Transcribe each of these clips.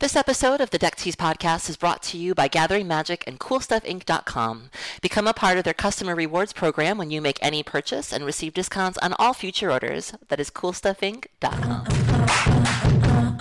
This episode of the Deck Tease podcast is brought to you by Gathering Magic and CoolStuffInc.com. Become a part of their customer rewards program when you make any purchase and receive discounts on all future orders. That is CoolStuffInc.com.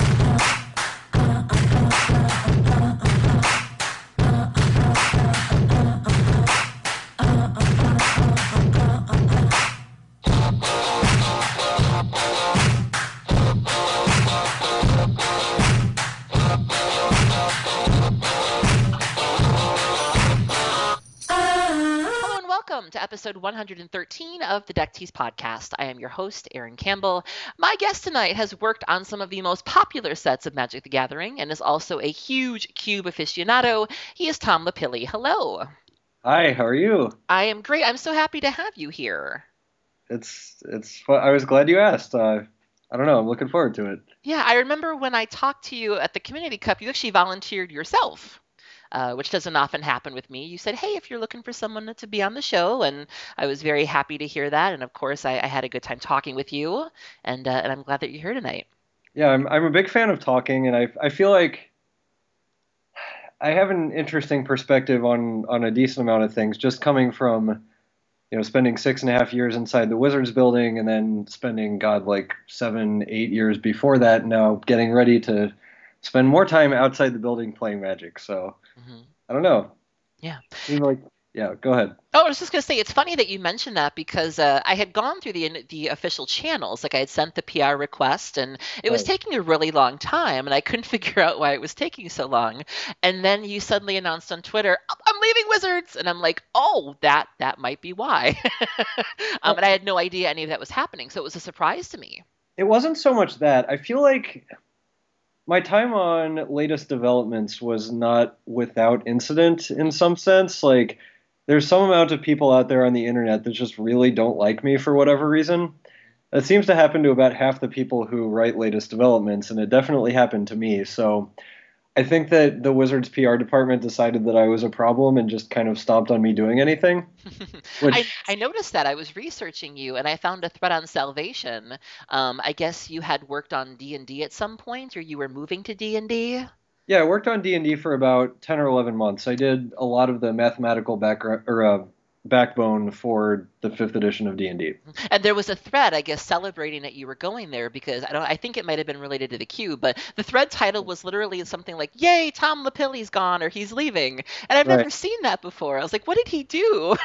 Welcome to episode 113 of the Deck Tease podcast. I am your host, Erin Campbell. My guest tonight has worked on some of the most popular sets of Magic the Gathering and is also a huge cube aficionado. He is Tom Lapilli. Hello. Hi, how are you? I am great. I'm so happy to have you here. It's I was glad you asked. I don't know. I'm looking forward to it. Yeah, I remember when I talked to you at the Community Cup, you actually volunteered yourself. Which doesn't often happen with me. You said, hey, if you're looking for someone to be on the show, and I was very happy to hear that. And of course, I had a good time talking with you, and I'm glad that you're here tonight. Yeah, I'm a big fan of talking, and I feel like I have an interesting perspective on a decent amount of things, just coming from, spending 6.5 years inside the Wizards building, and then spending, like 7, 8 years before that, now getting ready to spend more time outside the building playing Magic. So I don't know. Yeah. Yeah, go ahead. Oh, I was just going to say, it's funny that you mentioned that because I had gone through the official channels. Like I had sent the PR request and it was taking a really long time and I couldn't figure out why it was taking so long. And then you suddenly announced on Twitter, I'm leaving Wizards. And I'm like, oh, that might be why. And I had no idea any of that was happening. So it was a surprise to me. It wasn't so much that. I feel like my time on latest developments was not without incident in some sense. Like, there's some amount of people out there on the internet that just really don't like me for whatever reason. That seems to happen to about half the people who write latest developments, and it definitely happened to me. So I think that the Wizards PR department decided that I was a problem and just kind of stopped on me doing anything. I noticed that. I was researching you and I found a thread on Salvation. I guess you had worked on D&D at some point, or you were moving to D&D? Yeah, I worked on D&D for about 10 or 11 months. I did a lot of the mathematical backbone for the 5th edition of D&D. And there was a thread, I guess, celebrating that you were going there because I think it might have been related to the cube, but the thread title was literally something like, "Yay, Tom Lapilli's gone," or "He's leaving." And I've never seen that before. I was like, what did he do?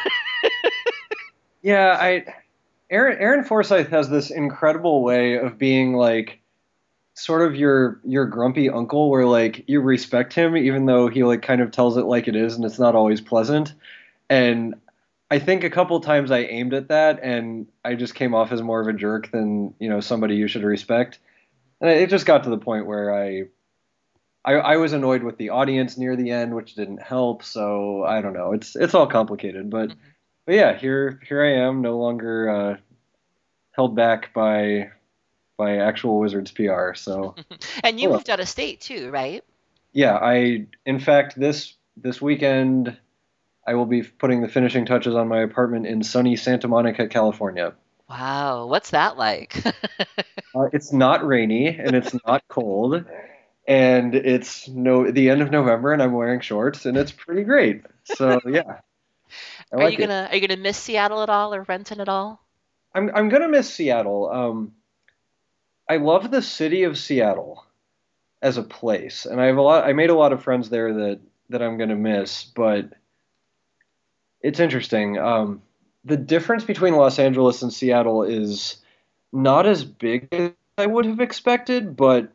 Yeah, Aaron Forsythe has this incredible way of being like sort of your grumpy uncle, where like you respect him even though he like kind of tells it like it is and it's not always pleasant. And I think a couple times I aimed at that and I just came off as more of a jerk than, somebody you should respect. And it just got to the point where I was annoyed with the audience near the end, which didn't help. So I don't know. It's all complicated, but yeah, here I am, no longer held back by actual Wizards PR. So And you moved out of state too, right? Yeah, in fact this weekend I will be putting the finishing touches on my apartment in sunny Santa Monica, California. Wow, what's that like? It's not rainy and it's not cold, and it's the end of November and I'm wearing shorts and it's pretty great. So yeah. Are you gonna miss Seattle at all or Renton at all? I'm gonna miss Seattle. I love the city of Seattle as a place, and I made a lot of friends there that I'm gonna miss, but it's interesting. The difference between Los Angeles and Seattle is not as big as I would have expected, but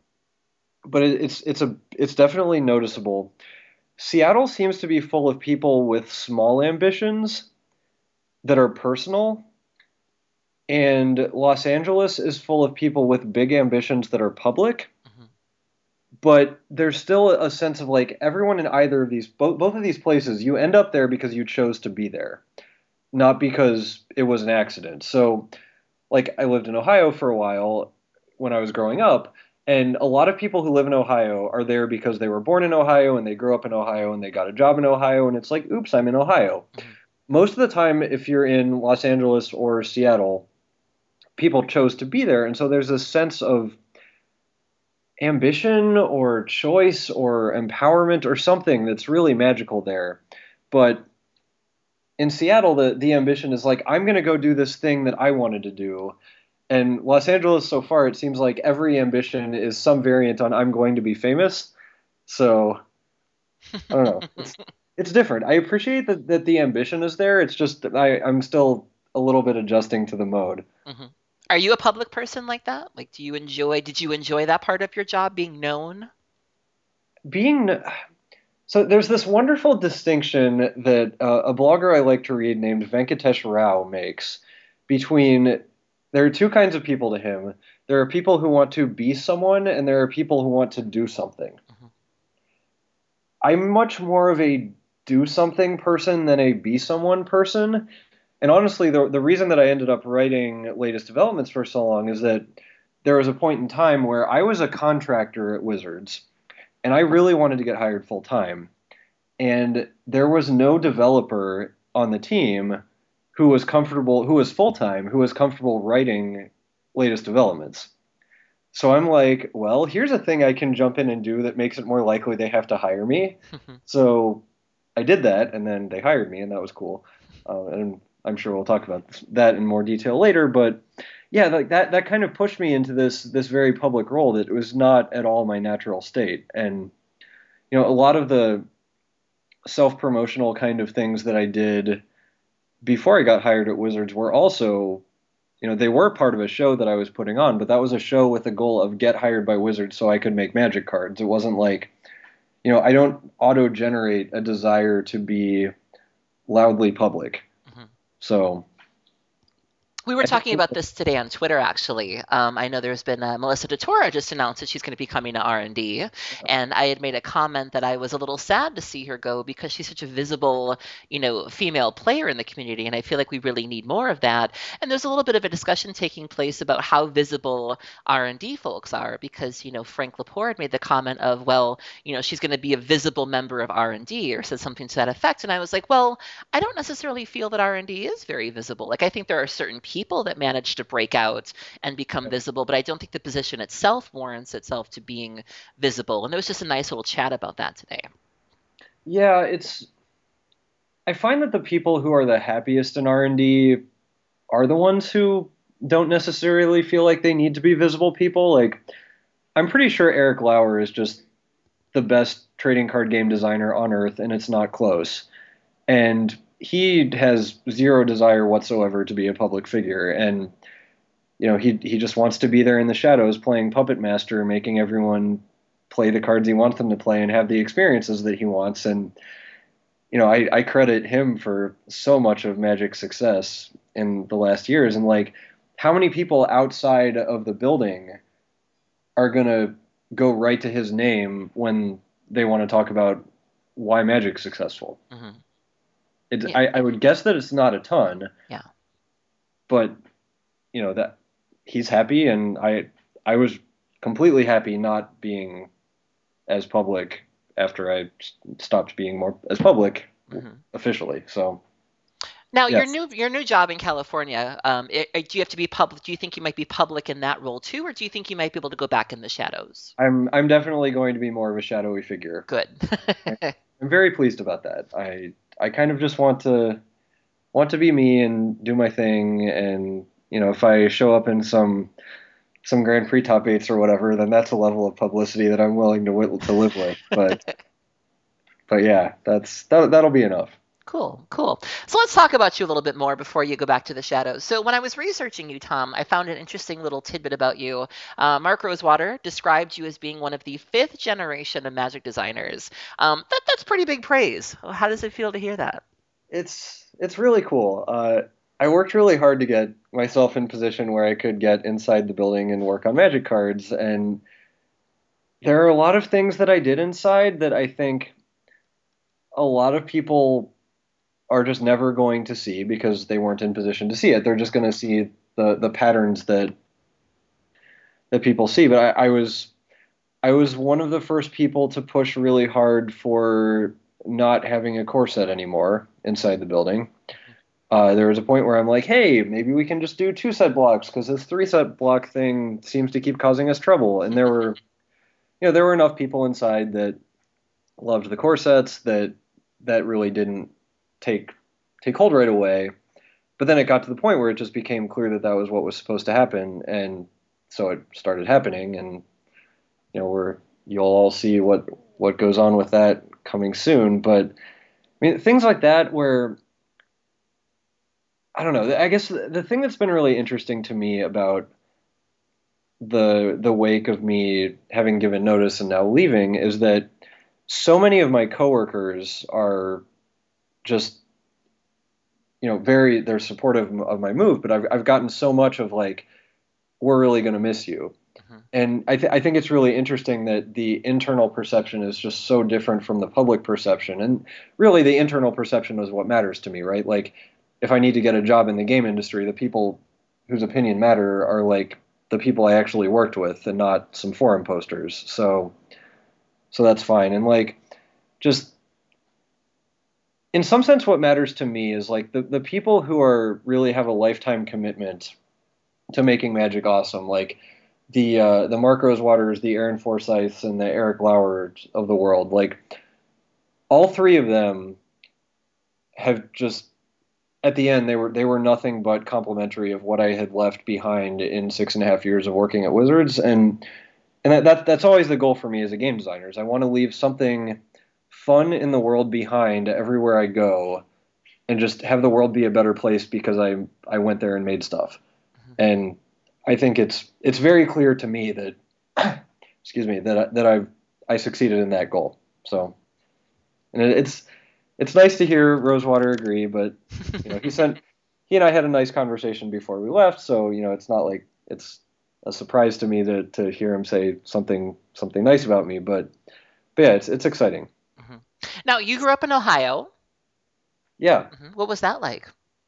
it's definitely noticeable. Seattle seems to be full of people with small ambitions that are personal, and Los Angeles is full of people with big ambitions that are public. But there's still a sense of like everyone in either of these, both of these places, you end up there because you chose to be there, not because it was an accident. So, like, I lived in Ohio for a while when I was growing up, and a lot of people who live in Ohio are there because they were born in Ohio and they grew up in Ohio and they got a job in Ohio, and it's like, oops, I'm in Ohio. Most of the time, if you're in Los Angeles or Seattle, people chose to be there, and so there's a sense of ambition or choice or empowerment or something that's really magical there. But in Seattle, the ambition is like, I'm going to go do this thing that I wanted to do. And Los Angeles, so far, it seems like every ambition is some variant on I'm going to be famous. So I don't know. It's different. I appreciate that the ambition is there. It's just that I'm still a little bit adjusting to the mode. Hmm. Are you a public person like that? Like, did you enjoy that part of your job, being known? Being So there's this wonderful distinction that a blogger I like to read named Venkatesh Rao makes between there are two kinds of people to him. There are people who want to be someone, and there are people who want to do something. Hmm. I'm much more of a do something person than a be someone person. And honestly, the reason that I ended up writing latest developments for so long is that there was a point in time where I was a contractor at Wizards, and I really wanted to get hired full time. And there was no developer on the team who was comfortable, who was full time, who was comfortable writing latest developments. So I'm like, well, here's a thing I can jump in and do that makes it more likely they have to hire me. So I did that, and then they hired me, and that was cool. And I'm sure we'll talk about that in more detail later. But yeah, like that kind of pushed me into this very public role that was not at all my natural state. And a lot of the self-promotional kind of things that I did before I got hired at Wizards were also, they were part of a show that I was putting on, but that was a show with the goal of get hired by Wizards so I could make Magic cards. It wasn't like, I don't auto-generate a desire to be loudly public. Hmm. So We were I think, talking about this today on Twitter, actually. I know there's been Melissa DeTora just announced that she's going to be coming to R&D, and I had made a comment that I was a little sad to see her go because she's such a visible, female player in the community, and I feel like we really need more of that. And there's a little bit of a discussion taking place about how visible R&D folks are because, Frank Lepore had made the comment of, well, she's going to be a visible member of R&D or said something to that effect, and I was like, well, I don't necessarily feel that R&D is very visible. Like I think there are certain people that manage to break out and become visible, but I don't think the position itself warrants itself to being visible. And there was just a nice little chat about that today. yeah, I find that the people who are the happiest in R&D are the ones who don't necessarily feel like they need to be visible people. Like, I'm pretty sure Eric Lauer is just the best trading card game designer on earth, and it's not close. And he has zero desire whatsoever to be a public figure. And, he just wants to be there in the shadows playing Puppet Master, making everyone play the cards he wants them to play and have the experiences that he wants. And, I credit him for so much of Magic's success in the last years. And, like, how many people outside of the building are going to go right to his name when they want to talk about why Magic's successful? Hmm. It, Yeah. I would guess that it's not a ton, Yeah. but that he's happy, and I was completely happy not being as public after I stopped being more as public Hmm. officially. So Now, yes, your new job in California, do you have to be public? Do you think you might be public in that role too, or do you think you might be able to go back in the shadows? I'm definitely going to be more of a shadowy figure. Good. I'm very pleased about that. I kind of just want to be me and do my thing, and if I show up in some Grand Prix top eights or whatever, then that's a level of publicity that I'm willing to live with. But yeah, that'll be enough. Cool, cool. So let's talk about you a little bit more before you go back to the shadows. So when I was researching you, Tom, I found an interesting little tidbit about you. Mark Rosewater described you as being one of the fifth generation of Magic designers. That's pretty big praise. How does it feel to hear that? It's really cool. I worked really hard to get myself in position where I could get inside the building and work on Magic cards, and there are a lot of things that I did inside that I think a lot of people are just never going to see because they weren't in position to see it. They're just going to see the patterns that people see. But I was one of the first people to push really hard for not having a core set anymore inside the building. There was a point where I'm like, hey, maybe we can just do two set blocks because this three set block thing seems to keep causing us trouble. And there were enough people inside that loved the core sets that really didn't take take hold right away. But then it got to the point where it just became clear that that was what was supposed to happen, and so it started happening. And you'll all see what goes on with that coming soon. But I mean, things like that where I don't know. I guess the thing that's been really interesting to me about the wake of me having given notice and now leaving is that so many of my coworkers are just very they're supportive of my move, but I've gotten so much of like, we're really going to miss you. Mm-hmm. And I think it's really interesting that the internal perception is just so different from the public perception. And really, the internal perception is what matters to me, right? Like, if I need to get a job in the game industry, the people whose opinion matter are like the people I actually worked with and not some forum posters. So that's fine. And like, just in some sense, what matters to me is like the people who are really have a lifetime commitment to making Magic awesome, like the Mark Rosewaters, the Aaron Forsyths, and the Eric Lauers of the world. Like, all three of them have just at the end they were nothing but complimentary of what I had left behind in 6.5 years of working at Wizards. And that's always the goal for me as a game designer, is I want to leave something fun in the world behind everywhere I go, and just have the world be a better place because I went there and made stuff. Mm-hmm. And I think it's very clear to me that excuse me, that I succeeded in that goal. So, and it's nice to hear Rosewater agree, but he and I had a nice conversation before we left, so it's not like it's a surprise to me to hear him say something nice about me, but yeah, it's exciting. Mm-hmm. Now, you grew up in Ohio. Yeah. Mm-hmm. What was that like?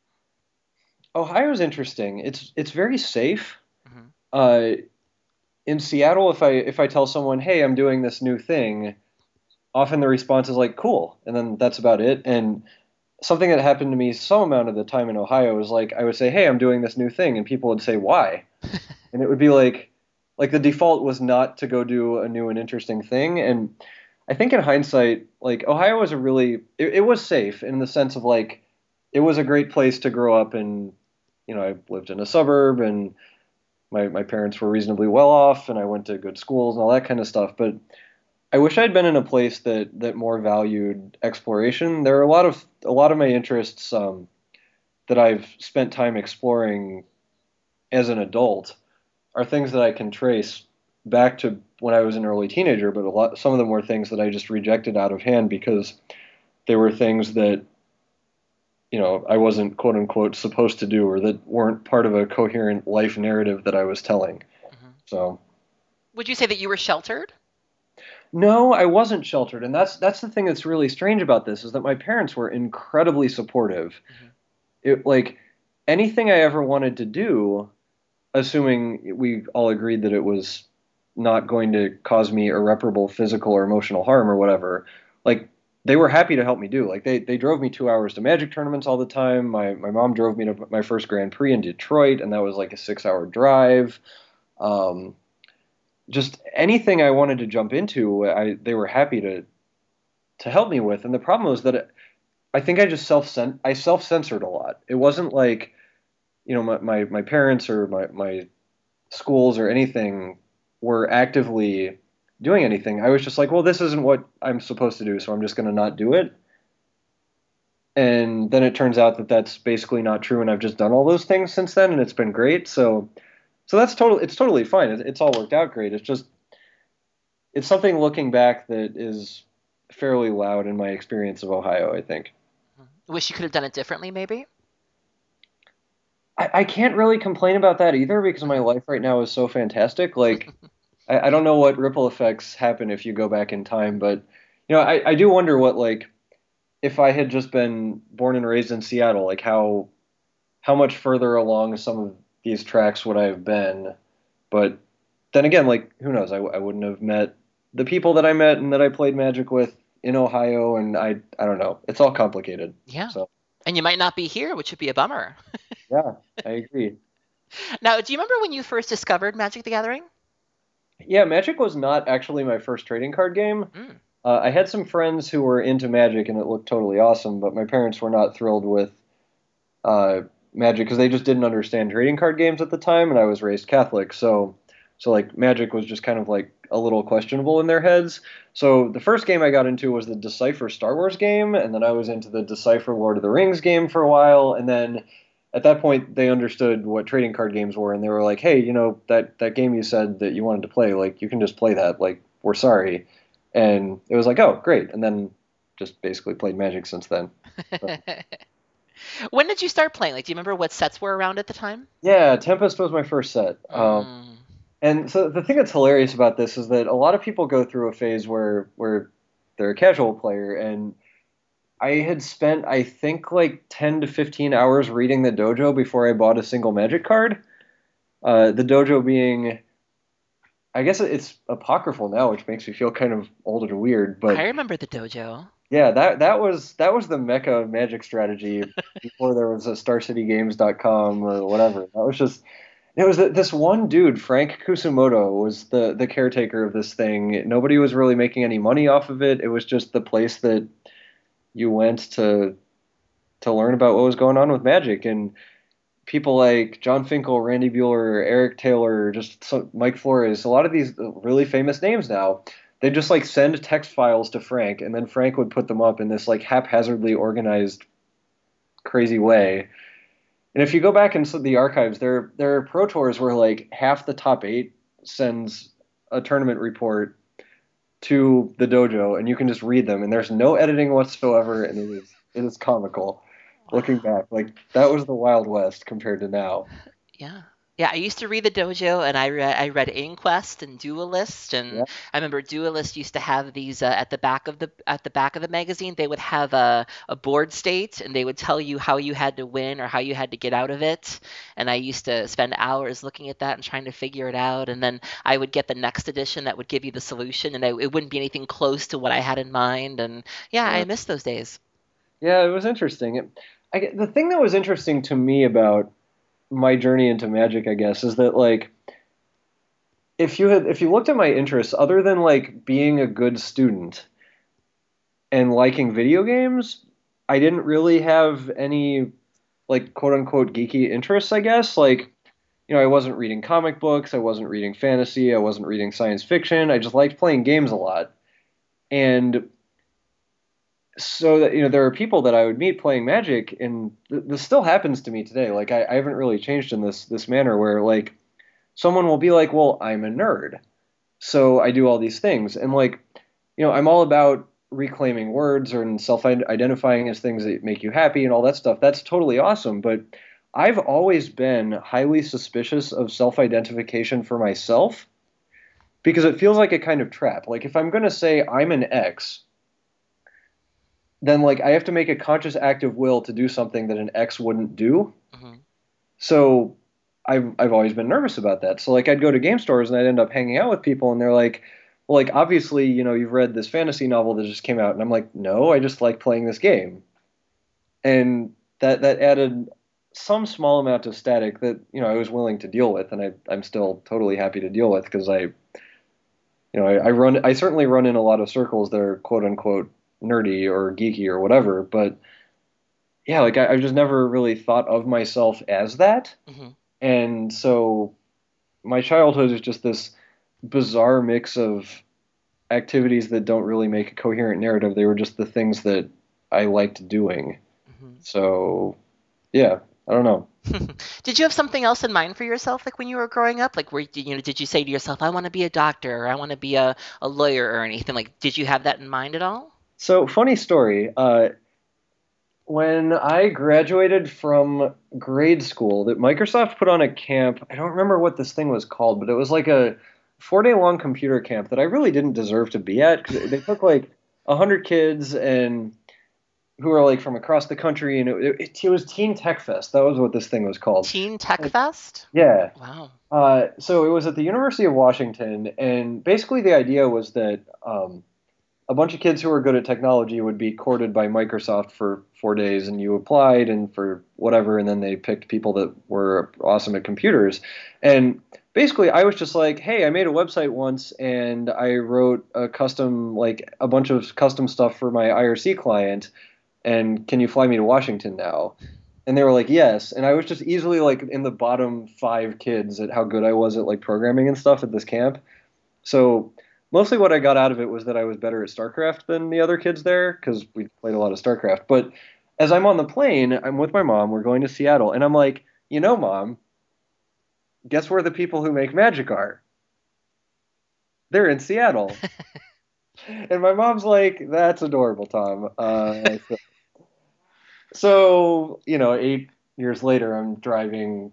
Ohio's interesting. It's very safe. Mm-hmm. Uh, in Seattle, if I tell someone, "Hey, I'm doing this new thing," often the response is like, "Cool," and then that's about it. And something that happened to me some amount of the time in Ohio is like I would say, "Hey, I'm doing this new thing," and people would say, "Why?" And it would be like the default was not to go do a new and interesting thing. And I think in hindsight, like Ohio was it was safe in the sense of like it was a great place to grow up, and I lived in a suburb, and my parents were reasonably well off, and I went to good schools and all that kind of stuff. But I wish I'd been in a place that more valued exploration. There are a lot of my interests that I've spent time exploring as an adult are things that I can trace back to when I was an early teenager, but some of them were things that I just rejected out of hand because they were things that I wasn't quote unquote supposed to do, or that weren't part of a coherent life narrative that I was telling. Mm-hmm. So Would you say that you were sheltered? no, I wasn't sheltered, and that's the thing that's really strange about this is that my parents were incredibly supportive. Mm-hmm. It like anything I ever wanted to do, assuming we all agreed that it was not going to cause me irreparable physical or emotional harm or whatever, like they were happy to help me do. Like they drove me 2 hours to Magic tournaments all the time. My mom drove me to my first Grand Prix in Detroit, and that was like a 6 hour drive. Um, just anything I wanted to jump into, they were happy to help me with. And the problem was that I think I just self censored a lot. It wasn't like my parents or my schools or anything were actively doing anything. I was just like, well, this isn't what I'm supposed to do, so I'm just going to not do it. And then it turns out that that's basically not true, and I've just done all those things since then, and it's been great. So it's totally fine. It's all worked out great. It's something looking back that is fairly loud in my experience of Ohio, I think. Wish you could have done it differently, maybe? I can't really complain about that either because my life right now is so fantastic. Like, I don't know what ripple effects happen if you go back in time, but I do wonder what like if I had just been born and raised in Seattle, like how much further along some of these tracks would I have been? But then again, like who knows? I wouldn't have met the people that I met and that I played Magic with in Ohio, and I don't know. It's all complicated. Yeah. So And you might not be here, which would be a bummer. yeah, I agree. Now, do you remember when you first discovered Magic the Gathering? Yeah, Magic was not actually my first trading card game. Mm. I had some friends who were into Magic and it looked totally awesome, but my parents were not thrilled with uh, Magic because they just didn't understand trading card games at the time, and I was raised Catholic, so like Magic was just kind of like a little questionable in their heads. So the first game I got into was the Decipher Star Wars game, and then I was into the Decipher Lord of the Rings game for a while, and then at that point they understood what trading card games were, and they were like, "Hey, that game you said that you wanted to play, like you can just play that. Like we're sorry." And it was like, "Oh, great!" And then just basically played Magic since then. So, When did you start playing? Like, do you remember what sets were around at the time? yeah, Tempest was my first set. Mm. And so the thing that's hilarious about this is that a lot of people go through a phase where they're a casual player, and I had spent I think like 10 to 15 hours reading the dojo before I bought a single Magic card. The dojo being, I guess it's apocryphal now, which makes me feel kind of old and weird, I but remember the dojo. yeah, that was the mecca of Magic strategy before there was a StarCityGames.com or whatever. That was just it was this one dude, Frank Kusumoto, was the caretaker of this thing. Nobody was really making any money off of it. It was just the place that you went to learn about what was going on with Magic. And people like John Finkel, Randy Bueller, Eric Taylor, Mike Flores, a lot of these really famous names now. They just like send text files to Frank, and then Frank would put them up in this like haphazardly organized, crazy way. And if you go back into the archives, there are pro tours where like half the top eight sends a tournament report to the dojo, and you can just read them, and there's no editing whatsoever, and it is comical. Looking Wow. back, like that was the Wild West compared to now. Yeah. Yeah, I used to read the dojo, and I read Inquest and Duelist, Yeah, and I remember Duelist used to have these at the back of the magazine. They would have a board state, and they would tell you how you had to win or how you had to get out of it. And I used to spend hours looking at that and trying to figure it out. And then I would get the next edition that would give you the solution, and it wouldn't be anything close to what I had in mind. And yeah, yeah, I miss those days. yeah. It was interesting. The thing that was interesting to me about my journey into Magic, I guess, is that like if you looked at my interests, other than like being a good student and liking video games, I didn't really have any like quote unquote geeky interests, I guess. Like, I wasn't reading comic books, I wasn't reading fantasy, I wasn't reading science fiction. I just liked playing games a lot. And so that, there are people that I would meet playing Magic, and this still happens to me today. Like I haven't really changed in this manner where like someone will be like, "Well, I'm a nerd. So I do all these things." And like, I'm all about reclaiming words and self-identifying as things that make you happy and all that stuff. That's totally awesome. But I've always been highly suspicious of self-identification for myself because it feels like a kind of trap. Like if I'm going to say I'm an X, then like I have to make a conscious act of will to do something that an X wouldn't do. Hmm. So I've always been nervous about that. So like I'd go to game stores and I'd end up hanging out with people and they're like, well, like obviously, you've read this fantasy novel that just came out, and I'm like, no, I just like playing this game. And that added some small amount of static that, I was willing to deal with, and I'm still totally happy to deal with because I certainly run in a lot of circles that are quote unquote nerdy or geeky or whatever, but yeah, like I've just never really thought of myself as that. Hmm. And so my childhood is just this bizarre mix of activities that don't really make a coherent narrative. They were just the things that I liked doing. Hmm. So, yeah, I don't know. Did you have something else in mind for yourself, like when you were growing up? Like, did you say to yourself, "I want to be a doctor," or "I want to be a lawyer," or anything? Like, did you have that in mind at all? So, funny story. When I graduated from grade school, that Microsoft put on a camp. I don't remember what this thing was called, but it was like a 4-day long computer camp that I really didn't deserve to be at because they took like 100 kids and who were like from across the country, and it was Teen Tech Fest. That was what this thing was called. Teen Tech Fest? Yeah. Wow. So it was at the University of Washington, and basically the idea was that a bunch of kids who were good at technology would be courted by Microsoft for 4 days, and you applied and for whatever, and then they picked people that were awesome at computers. And basically I was just like, hey, I made a website once and I wrote a custom, like a bunch of custom stuff for my IRC client, and can you fly me to Washington now? And they were like, yes. And I was just easily like in the bottom 5 kids at how good I was at like programming and stuff at this camp. So mostly what I got out of it was that I was better at StarCraft than the other kids there because we played a lot of StarCraft. But as I'm on the plane, I'm with my mom, we're going to Seattle, and I'm like, Mom, guess where the people who make Magic are? They're in Seattle. And my mom's like, that's adorable, Tom. So 8 years later, I'm driving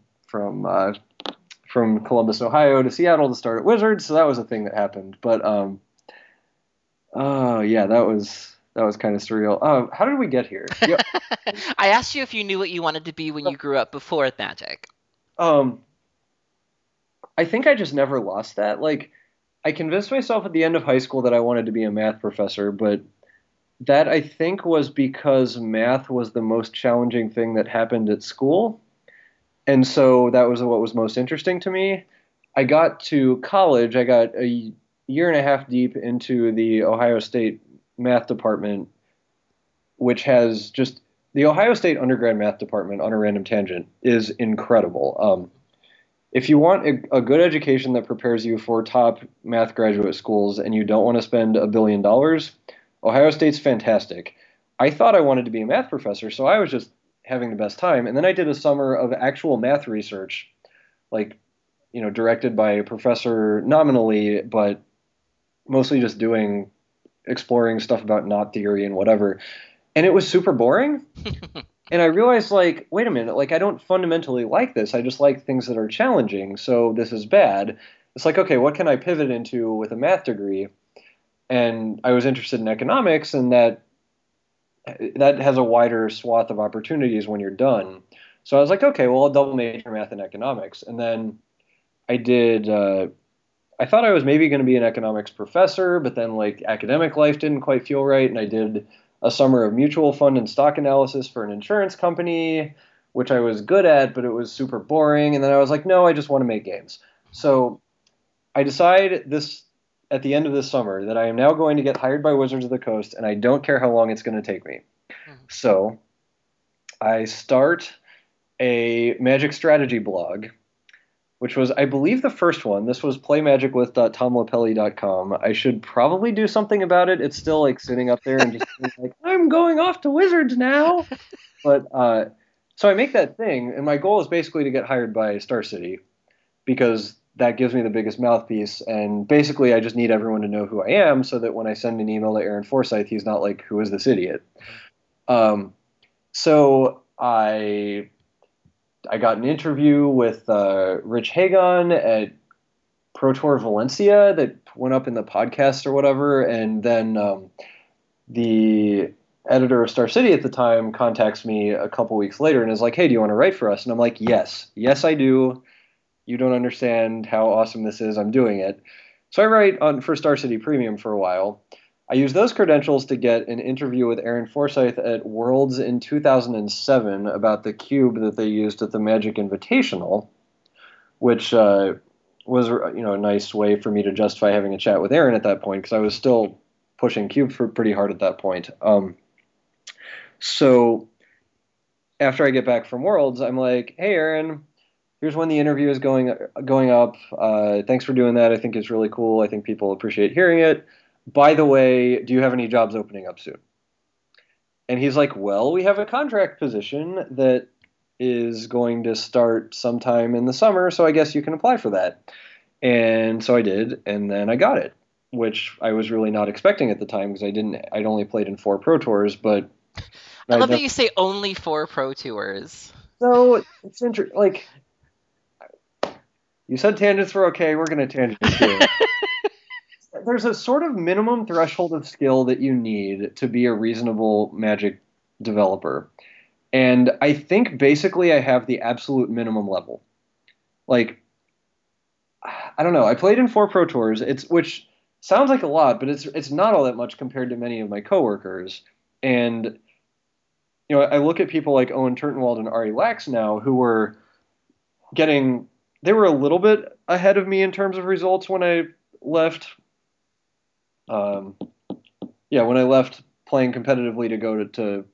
from Columbus, Ohio to Seattle to start at Wizards. So that was a thing that happened. But oh yeah, that was kind of surreal. How did we get here? Yeah. I asked you if you knew what you wanted to be when you grew up before Magic. Um, I think I just never lost that. Like, I convinced myself at the end of high school that I wanted to be a math professor, but that I think was because math was the most challenging thing that happened at school. And so that was what was most interesting to me. I got to college, I got a year and a half deep into the Ohio State math department, which has just the Ohio State undergrad math department, on a random tangent, is incredible. If you want a good education that prepares you for top math graduate schools and you don't want to spend $1 billion, Ohio State's fantastic. I thought I wanted to be a math professor, so I was just having the best time. And then I did a summer of actual math research, like, directed by a professor nominally, but mostly just exploring stuff about knot theory and whatever. And it was super boring. And I realized, like, wait a minute, like, I don't fundamentally like this. I just like things that are challenging. So this is bad. It's like, okay, what can I pivot into with a math degree? And I was interested in economics, and that has a wider swath of opportunities when you're done. So I was like, okay, well, I'll double major math and economics. And then I did, I thought I was maybe going to be an economics professor, but then like academic life didn't quite feel right. And I did a summer of mutual fund and stock analysis for an insurance company, which I was good at, but it was super boring. And then I was like, no, I just want to make games. So I decide this at the end of this summer that I am now going to get hired by Wizards of the Coast, and I don't care how long it's going to take me. So I start a Magic strategy blog, which was, I believe, the first one. This was playmagicwith.tomlapelli.com. I should probably do something about it. It's still like sitting up there and just like, I'm going off to Wizards now. But so I make that thing, and my goal is basically to get hired by Star City because that gives me the biggest mouthpiece. And basically, I just need everyone to know who I am so that when I send an email to Aaron Forsythe, he's not like, who is this idiot? So I got an interview with Rich Hagon at Pro Tour Valencia that went up in the podcast or whatever, and then the editor of Star City at the time contacts me a couple weeks later and is like, "Hey, do you want to write for us?" And I'm like, "Yes, yes, I do. You don't understand how awesome this is. I'm doing it." So I write for Star City Premium for a while. I used those credentials to get an interview with Aaron Forsythe at Worlds in 2007 about the cube that they used at the Magic Invitational, which was a nice way for me to justify having a chat with Aaron at that point because I was still pushing cube for pretty hard at that point. So after I get back from Worlds, I'm like, "Hey, Aaron, here's when the interview is going up. Thanks for doing that. I think it's really cool. I think people appreciate hearing it. By the way, do you have any jobs opening up soon?" And he's like, "Well, we have a contract position that is going to start sometime in the summer, so I guess you can apply for that." And so I did, and then I got it, which I was really not expecting at the time because I'd only played in 4 Pro Tours, but I love that you say only 4 Pro Tours. So it's interesting. Like, you said tangents were okay, we're going to tangent too. There's a sort of minimum threshold of skill that you need to be a reasonable Magic developer. And I think basically I have the absolute minimum level. Like, I don't know. I played in 4 Pro Tours, which sounds like a lot, but it's not all that much compared to many of my coworkers. And I look at people like Owen Turtenwald and Ari Lax now who were getting they were a little bit ahead of me in terms of results when I left. Um, yeah, when I left playing competitively to go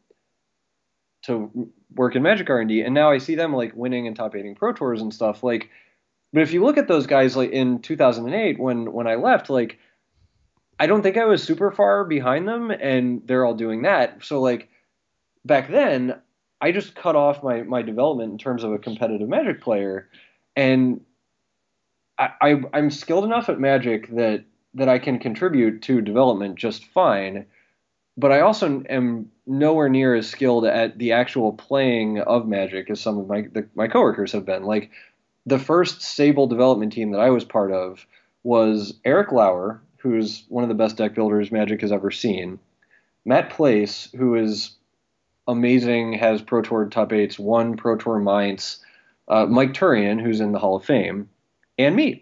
to work in Magic R&D, and now I see them like winning and top eighting Pro Tours and stuff. Like, but if you look at those guys like in 2008 when I left, like I don't think I was super far behind them, and they're all doing that. So like back then, I just cut off my development in terms of a competitive Magic player, and I'm skilled enough at Magic that I can contribute to development just fine. But I also am nowhere near as skilled at the actual playing of Magic as some of my coworkers have been. Like the first stable development team that I was part of was Eric Lauer, who's one of the best deck builders Magic has ever seen. Matt Place, who is amazing, has Pro Tour top eights, won Pro Tour Mainz. Mike Turian, who's in the Hall of Fame, and me.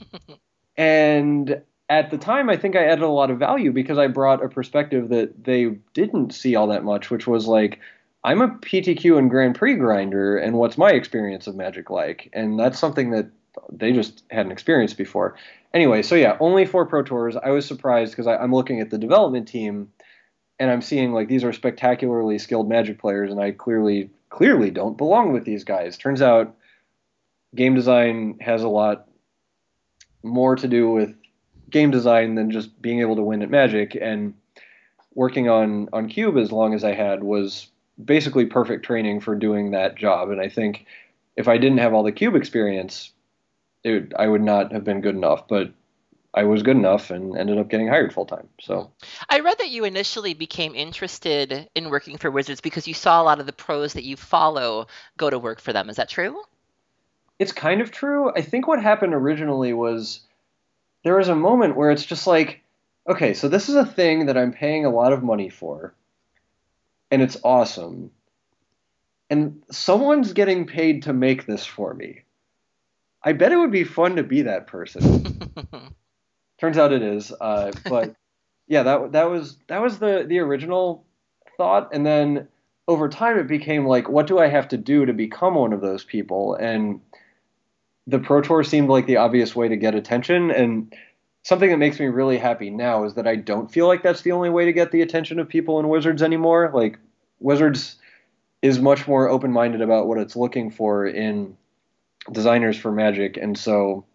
And at the time, I think I added a lot of value because I brought a perspective that they didn't see all that much, which was like, I'm a PTQ and Grand Prix grinder, and what's my experience of Magic like? And that's something that they just hadn't experienced before. Anyway, so yeah, only 4 Pro Tours. I was surprised because I'm looking at the development team and I'm seeing like these are spectacularly skilled Magic players, and I clearly don't belong with these guys. Turns out game design has a lot more to do with game design than just being able to win at Magic. And working on Cube as long as I had was basically perfect training for doing that job. And I think if I didn't have all the Cube experience, I would not have been good enough. But I was good enough and ended up getting hired full time. So I read that you initially became interested in working for Wizards because you saw a lot of the pros that you follow go to work for them. Is that true? it's kind of true. I think what happened originally was there was a moment where it's just like, okay, so this is a thing that I'm paying a lot of money for, and it's awesome. And someone's getting paid to make this for me. I bet it would be fun to be that person. Turns out it is. But yeah, that was the original thought, and then over time it became like, what do I have to do to become one of those people? And the Pro Tour seemed like the obvious way to get attention. And something that makes me really happy now is that I don't feel like that's the only way to get the attention of people in Wizards anymore. Like Wizards is much more open-minded about what it's looking for in designers for Magic, and so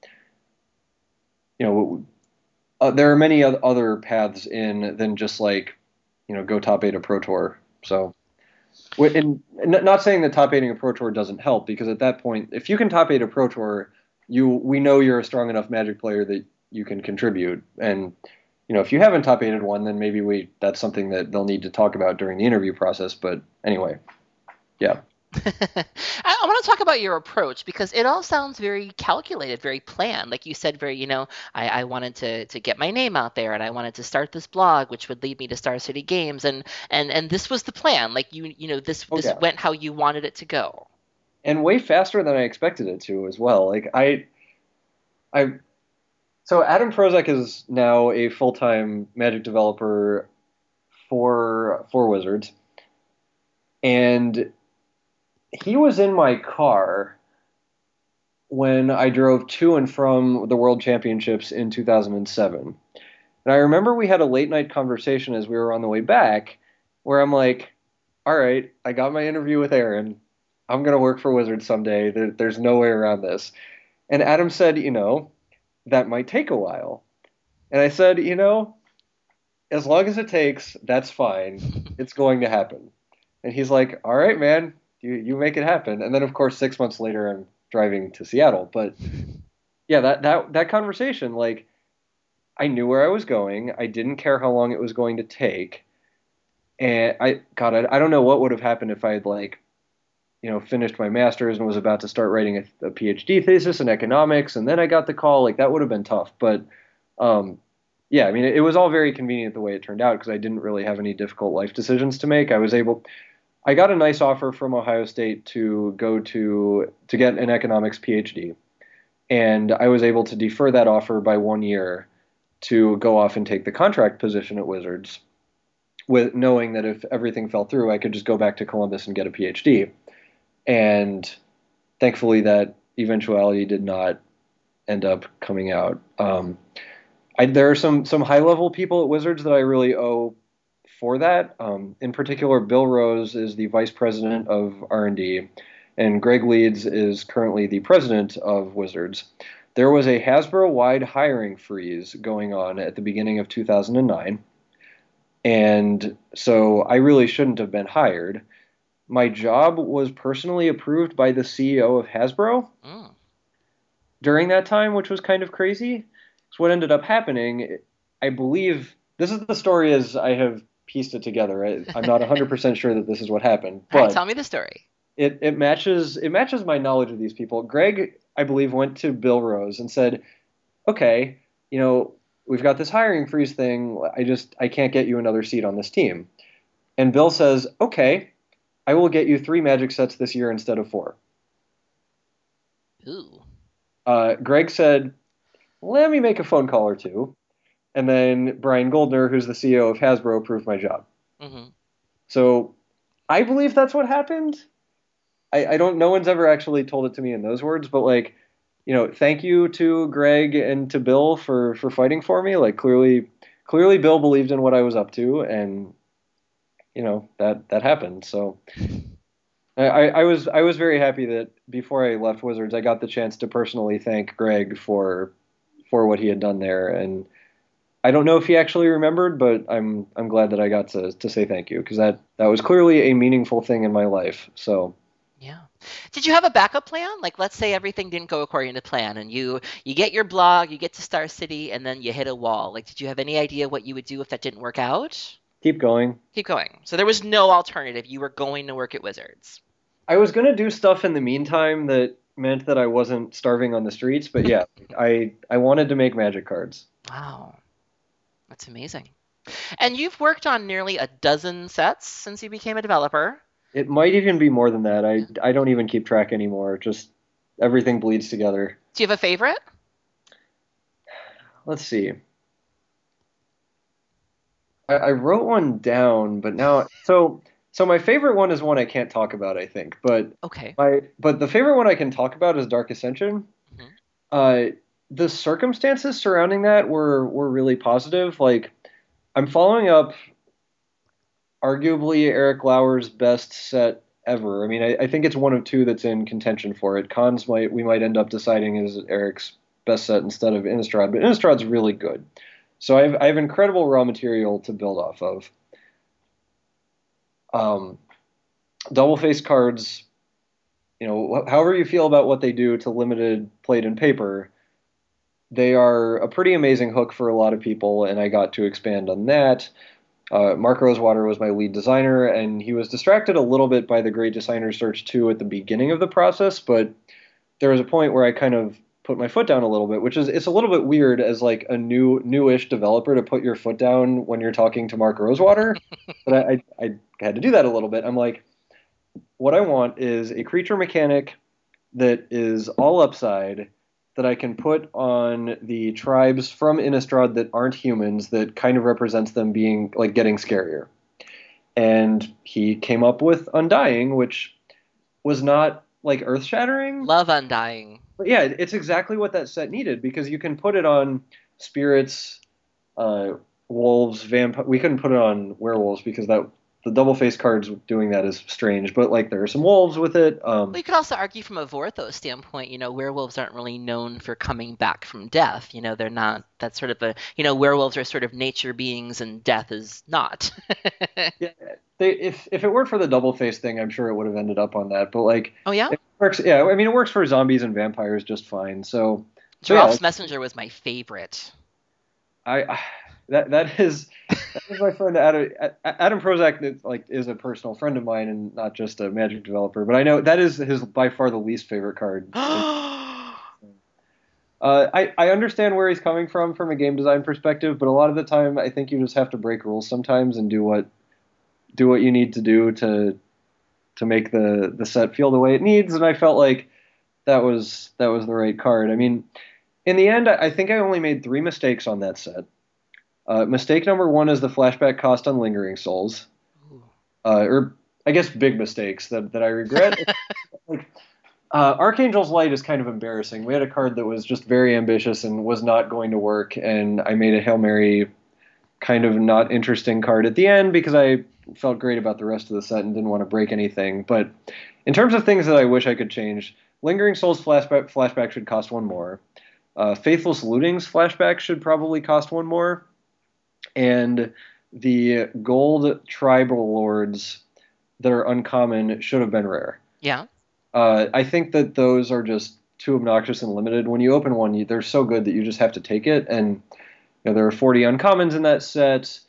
you know there are many other paths in than just like go top eight a Pro Tour. So and not saying that top eighting a Pro Tour doesn't help, because at that point, if you can top eight a Pro Tour, we know you're a strong enough Magic player that you can contribute. And if you haven't top eighted one, then maybe that's something that they'll need to talk about during the interview process. But anyway, yeah. I want to talk about your approach because it all sounds very calculated, very planned. Like you said, I wanted to get my name out there and I wanted to start this blog, which would lead me to Star City Games. And this was the plan. Like Oh this yeah. went how you wanted it to go. And way faster than I expected it to as well. Like I so Adam Prozac is now a full-time Magic developer for Wizards, and he was in my car when I drove to and from the World Championships in 2007. And I remember we had a late night conversation as we were on the way back where I'm like, all right, I got my interview with Aaron. I'm going to work for Wizards someday. There's no way around this. And Adam said, that might take a while. And I said, as long as it takes, that's fine. It's going to happen. And he's like, all right, man, you make it happen. And then, of course, 6 months later, I'm driving to Seattle. But yeah, that conversation, like, I knew where I was going. I didn't care how long it was going to take. And I don't know what would have happened if I had like, finished my master's and was about to start writing a PhD thesis in economics, and then I got the call. Like that would have been tough. But um, yeah, I mean, it was all very convenient the way it turned out because I didn't really have any difficult life decisions to make. I got a nice offer from Ohio State to go to get an economics PhD, and I was able to defer that offer by 1 year to go off and take the contract position at Wizards, with knowing that if everything fell through, I could just go back to Columbus and get a PhD. And thankfully, that eventuality did not end up coming out. There are some high level people at Wizards that I really owe for that. In particular, Bill Rose is the vice president of R&D, and Greg Leeds is currently the president of Wizards. There was a Hasbro-wide hiring freeze going on at the beginning of 2009, and so I really shouldn't have been hired. My job was personally approved by the CEO of Hasbro during that time, which was kind of crazy. So what ended up happening, I believe, this is the story as I have pieced it together. I'm not 100% sure that this is what happened, All right, but tell me the story. it matches my knowledge of these people. Greg, I believe, went to Bill Rose and said, "Okay, we've got this hiring freeze thing. I can't get you another seat on this team." And Bill says, "Okay, I will get you 3 Magic sets this year instead of 4." Ooh. Greg said, "Let me make a phone call or two." And then Brian Goldner, who's the CEO of Hasbro, approved my job. Mm-hmm. So I believe that's what happened. I don't. No one's ever actually told it to me in those words, but like, thank you to Greg and to Bill for fighting for me. Like clearly Bill believed in what I was up to, and that happened. So I was very happy that before I left Wizards, I got the chance to personally thank Greg for what he had done there, and I don't know if he actually remembered, but I'm glad that I got to say thank you because that was clearly a meaningful thing in my life. So Yeah. Did you have a backup plan? Like, let's say everything didn't go according to plan, and you get your blog, you get to Star City, and then you hit a wall. Like, did you have any idea what you would do if that didn't work out? keep going. Keep going. So there was no alternative. You were going to work at Wizards. I was gonna do stuff in the meantime that meant that I wasn't starving on the streets, but yeah, I wanted to make Magic cards. Wow, that's amazing. And you've worked on nearly a dozen sets since you became a developer. It might even be more than that. I don't even keep track anymore. Just everything bleeds together. Do you have a favorite? Let's see. I wrote one down, but now so my favorite one is one I can't talk about, I think. But Okay. the favorite one I can talk about is Dark Ascension. Hmm. Uh, the circumstances surrounding that were really positive. Like I'm following up arguably Eric Lauer's best set ever. I mean, I think it's one of two that's in contention for it. We might end up deciding is Eric's best set instead of Innistrad, but Innistrad's really good. So I have incredible raw material to build off of. Um, Double face cards, however you feel about what they do to limited plate and paper, they are a pretty amazing hook for a lot of people, and I got to expand on that. Mark Rosewater was my lead designer, and he was distracted a little bit by the Great Designer Search 2 at the beginning of the process, but there was a point where I kind of put my foot down a little bit, which is it's a little bit weird as like a newish developer to put your foot down when you're talking to Mark Rosewater, but I had to do that a little bit. I'm like, what I want is a creature mechanic that is all upside that I can put on the tribes from Innistrad that aren't humans that kind of represents them being like getting scarier. And he came up with Undying, which was not like earth shattering. Love Undying. But yeah, it's exactly what that set needed because you can put it on spirits, wolves, vampire. We couldn't put it on werewolves because the double face cards doing that is strange. But like there are some wolves with it. Well, you could also argue from a Vorthos standpoint, werewolves aren't really known for coming back from death. They're not, that's sort of werewolves are sort of nature beings and death is not. Yeah, if it weren't for the double face thing, I'm sure it would have ended up on that. But like, Oh, yeah? it works. Yeah, I mean, it works for zombies and vampires just fine. So yeah, Giraffe's Messenger was my favorite. I that is my friend Adam Prozac. Like is a personal friend of mine and not just a Magic developer. But I know that is his by far the least favorite card. I understand where he's coming from a game design perspective, but a lot of the time I think you just have to break rules sometimes and do what you need to do to make the set feel the way it needs. And I felt like that was the right card. I mean, in the end, I think I only made 3 mistakes on that set. Mistake number 1 is the flashback cost on Lingering Souls, or I guess big mistakes that I regret. Like Archangel's Light is kind of embarrassing. We had a card that was just very ambitious and was not going to work, and I made a Hail Mary kind of not interesting card at the end because I felt great about the rest of the set and didn't want to break anything. But in terms of things that I wish I could change, Lingering Souls flashback should cost one more. Faithless Looting's flashback should probably cost one more. And the gold tribal lords that are uncommon should have been rare. Yeah. I think that those are just too obnoxious and limited. When you open one, they're so good that you just have to take it. And there are 40 uncommons in that set.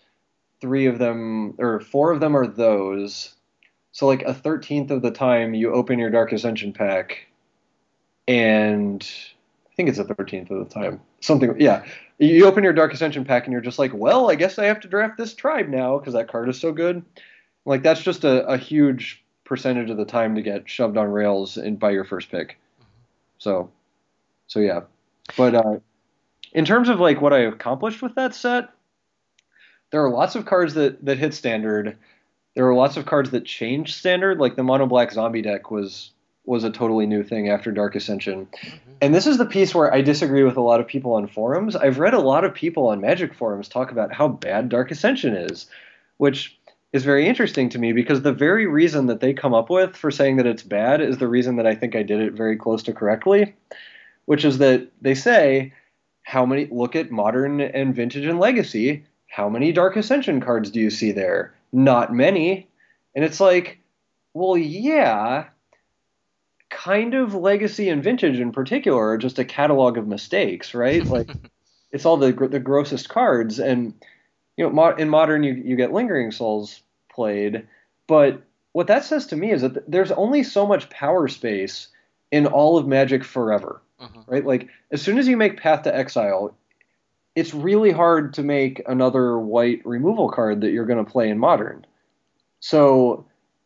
4 of them are those. So like a 13th of the time you open your Dark Ascension pack, and I think it's a 13th of the time. Something, yeah. You open your Dark Ascension pack and you're just like, well, I guess I have to draft this tribe now because that card is so good. Like that's just a huge percentage of the time to get shoved on rails by your first pick. So yeah. But in terms of like what I accomplished with that set, there are lots of cards that hit standard. There are lots of cards that change standard. Like the mono black zombie deck was a totally new thing after Dark Ascension. And this is the piece where I disagree with a lot of people on forums. I've read a lot of people on Magic forums talk about how bad Dark Ascension is, which is very interesting to me because the very reason that they come up with for saying that it's bad is the reason that I think I did it very close to correctly, which is that they say, look at Modern and Vintage and Legacy, how many Dark Ascension cards do you see there? Not many. And it's like, well, yeah, kind of Legacy and Vintage in particular are just a catalog of mistakes, right? Like, it's all the grossest cards. And, in Modern, you get Lingering Souls played. But what that says to me is that there's only so much power space in all of Magic forever, right? Like, as soon as you make Path to Exile, it's really hard to make another white removal card that you're going to play in Modern. So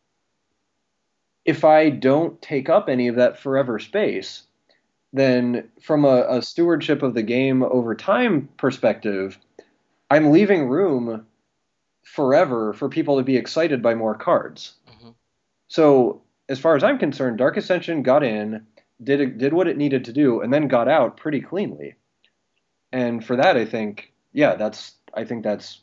if I don't take up any of that forever space, then from a stewardship of the game over time perspective, I'm leaving room forever for people to be excited by more cards. So as far as I'm concerned, Dark Ascension got in, did what it needed to do, and then got out pretty cleanly. And for that, I think, yeah, I think that's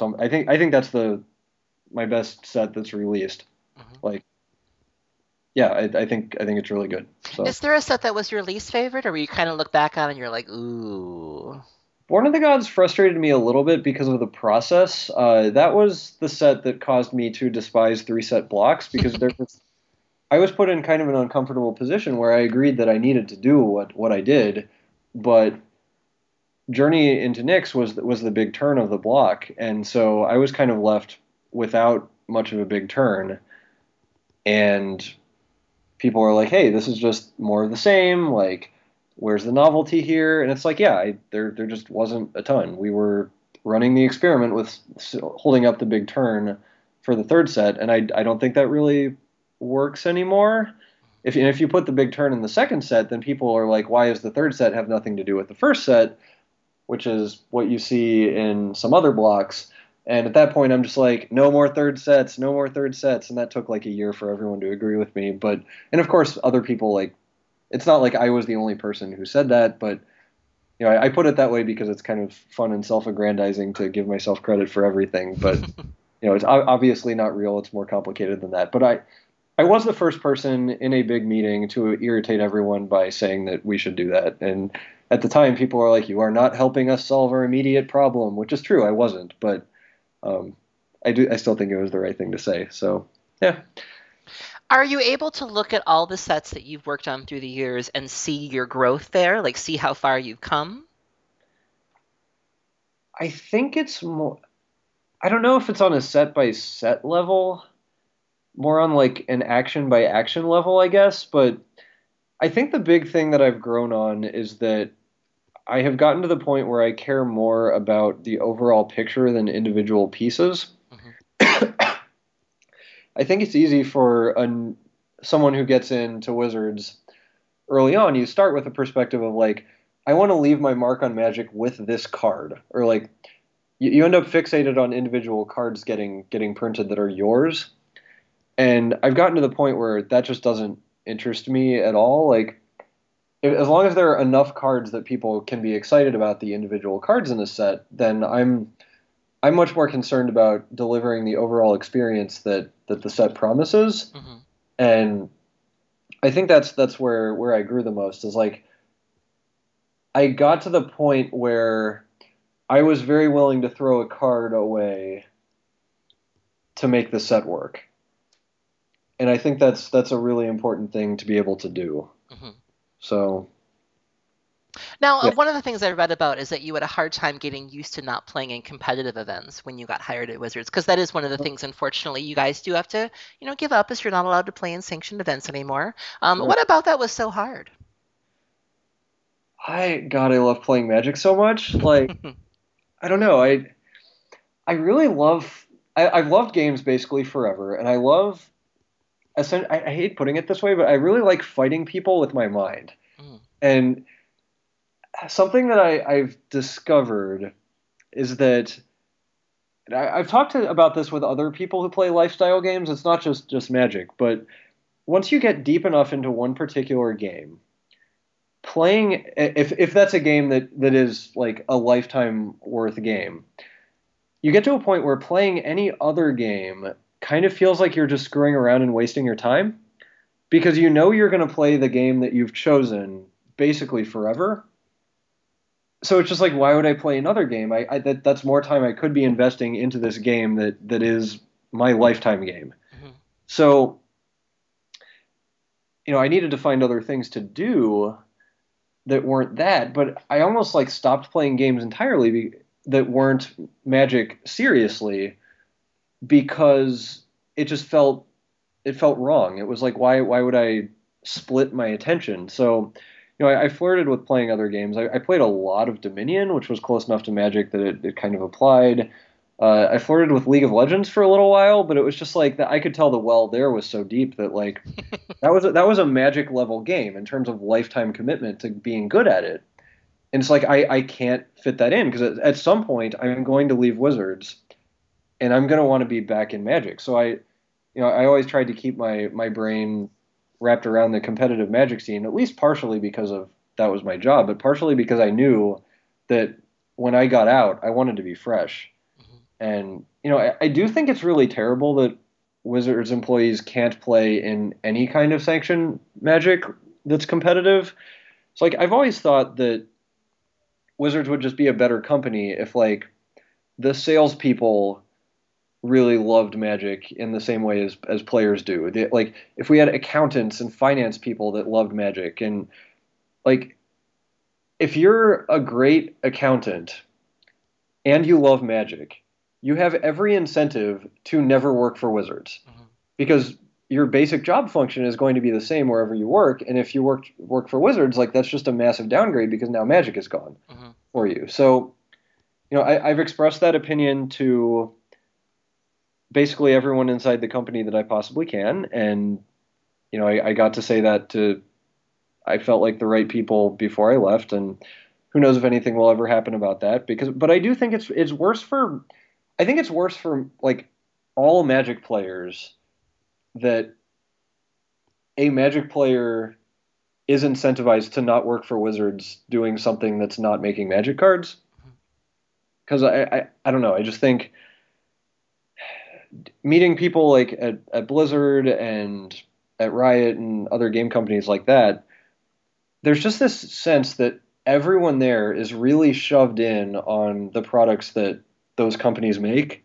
my best set that's released. Like, yeah, I think it's really good. So. Is there a set that was your least favorite, or where you kind of look back on and you're like, ooh? Born of the Gods frustrated me a little bit because of the process. That was the set that caused me to despise 3-set blocks because I was put in kind of an uncomfortable position where I agreed that I needed to do what I did, but Journey into Nyx was the big turn of the block, and so I was kind of left without much of a big turn. And people are like, "Hey, this is just more of the same. Like, where's the novelty here?" And it's like, yeah, there just wasn't a ton. We were running the experiment with holding up the big turn for the third set, and I don't think that really works anymore. If you put the big turn in the second set, then people are like, "Why does the third set have nothing to do with the first set?" Which is what you see in some other blocks. And at that point, I'm just like, no more third sets. And that took like a year for everyone to agree with me. And of course, other people, like, it's not like I was the only person who said that, but, I put it that way because it's kind of fun and self-aggrandizing to give myself credit for everything. But, it's obviously not real. It's more complicated than that. But I was the first person in a big meeting to irritate everyone by saying that we should do that. And at the time, people were like, "You are not helping us solve our immediate problem," which is true. I wasn't, but I still think it was the right thing to say. So, yeah. Are you able to look at all the sets that you've worked on through the years and see your growth there? Like, see how far you've come? I think it's more. I don't know if it's on a set by set level, more on like an action by action level, I guess. But I think the big thing that I've grown on is that I have gotten to the point where I care more about the overall picture than individual pieces. I think it's easy for someone who gets into Wizards early on. You start with a perspective of like, I want to leave my mark on Magic with this card, or like you end up fixated on individual cards getting printed that are yours. And I've gotten to the point where that just doesn't interest me at all. Like, as long as there are enough cards that people can be excited about the individual cards in the set, then I'm much more concerned about delivering the overall experience that the set promises. Hmm. And I think that's where I grew the most is like I got to the point where I was very willing to throw a card away to make the set work. And I think that's a really important thing to be able to do. Hmm. So, Now, yeah. one of the things I read about is that you had a hard time getting used to not playing in competitive events when you got hired at Wizards, because that is one of the things, unfortunately, you guys do have to, give up, is you're not allowed to play in sanctioned events anymore. Right. What about that was so hard? God, I love playing Magic so much. Like, I don't know. I really love I've loved games basically forever, and I love I hate putting it this way, but I really like fighting people with my mind. Mm, And something that I've discovered is that I've talked about this with other people who play lifestyle games. It's not just Magic, but once you get deep enough into one particular game, playing if that's a game that is like a lifetime worth game, you get to a point where playing any other game kind of feels like you're just screwing around and wasting your time because you know you're going to play the game that you've chosen basically forever. So it's just like, why would I play another game? That's more time I could be investing into this game that is my lifetime game. mhm, So, I needed to find other things to do that weren't that, but I almost like stopped playing games entirely that weren't Magic seriously because it just felt wrong. It was like why would I split my attention? So, I flirted with playing other games. I played a lot of Dominion, which was close enough to Magic that it kind of applied. I flirted with League of Legends for a little while, but it was just like that. I could tell the well there was so deep that like that was a Magic level game in terms of lifetime commitment to being good at it. And it's like I can't fit that in because at some point I'm going to leave Wizards and I'm going to want to be back in Magic. So I always tried to keep my brain wrapped around the competitive Magic scene, at least partially because of that was my job, but partially because I knew that when I got out, I wanted to be fresh. mhm. And I do think it's really terrible that Wizards employees can't play in any kind of sanction Magic that's competitive. So like I've always thought that Wizards would just be a better company if like the salespeople really loved Magic in the same way as players do. Like if we had accountants and finance people that loved Magic, and like if you're a great accountant and you love Magic, you have every incentive to never work for Wizards Mhm, because your basic job function is going to be the same wherever you work. And if you work for Wizards, like that's just a massive downgrade because now Magic is gone mhm. for you. So I've expressed that opinion to basically everyone inside the company that I possibly can, and I got to say that to I felt like the right people before I left, and who knows if anything will ever happen about that but I do think it's worse for I think it's worse for like all Magic players that a Magic player is incentivized to not work for Wizards doing something that's not making Magic cards because I don't know I just think meeting people like at Blizzard and at Riot and other game companies like that, there's just this sense that everyone there is really shoved in on the products that those companies make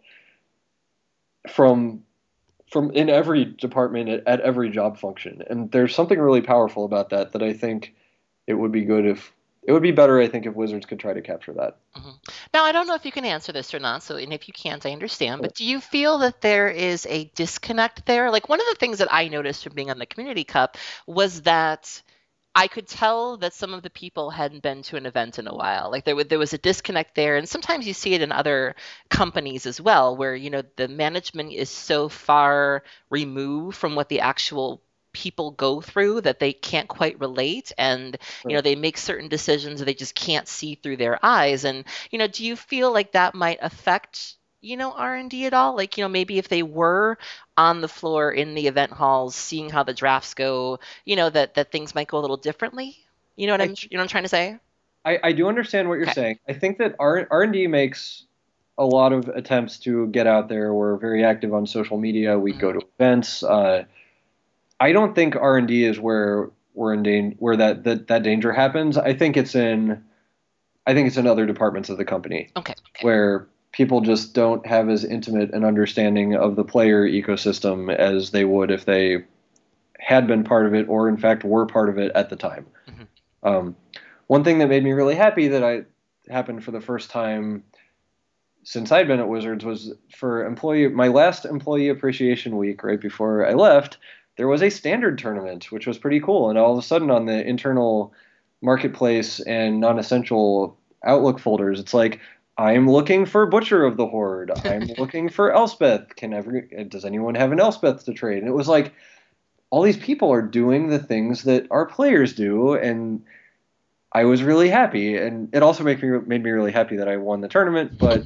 from in every department at every job function. And there's something really powerful about that I think it would be good if it would be better I think if Wizards could try to capture that. Mhm. Now, I don't know if you can answer this or not, so and if you can't, I understand, but do you feel that there is a disconnect there? Like one of the things that I noticed from being on the Community Cup was that I could tell that some of the people hadn't been to an event in a while. Like there was a disconnect there, and sometimes you see it in other companies as well, where the management is so far removed from what the actual people go through that they can't quite relate, and Right. they make certain decisions that they just can't see through their eyes. And do you feel like that might affect R&D at all? Like, maybe if they were on the floor in the event halls, seeing how the drafts go, that things might go a little differently. I What I'm trying to say? I do understand what you're Okay. saying. I think that R&D makes a lot of attempts to get out there. We're very active on social media. We go Hmm. to events. I don't think R&D is where we're in where that danger happens. I think it's in other departments of the company Okay. where people just don't have as intimate an understanding of the player ecosystem as they would if they had been part of it or in fact were part of it at the time. Hmm. Um, one thing that made me really happy that I happened for the first time since I'd been at Wizards was for my last employee appreciation week right before I left, there was a standard tournament, which was pretty cool. And all of a sudden on the internal marketplace and non-essential Outlook folders, it's like, I'm looking for Butcher of the Horde. I'm looking for Elspeth. Does anyone have an Elspeth to trade? And it was like all these people are doing the things that our players do, and I was really happy, and it also made me really happy that I won the tournament. But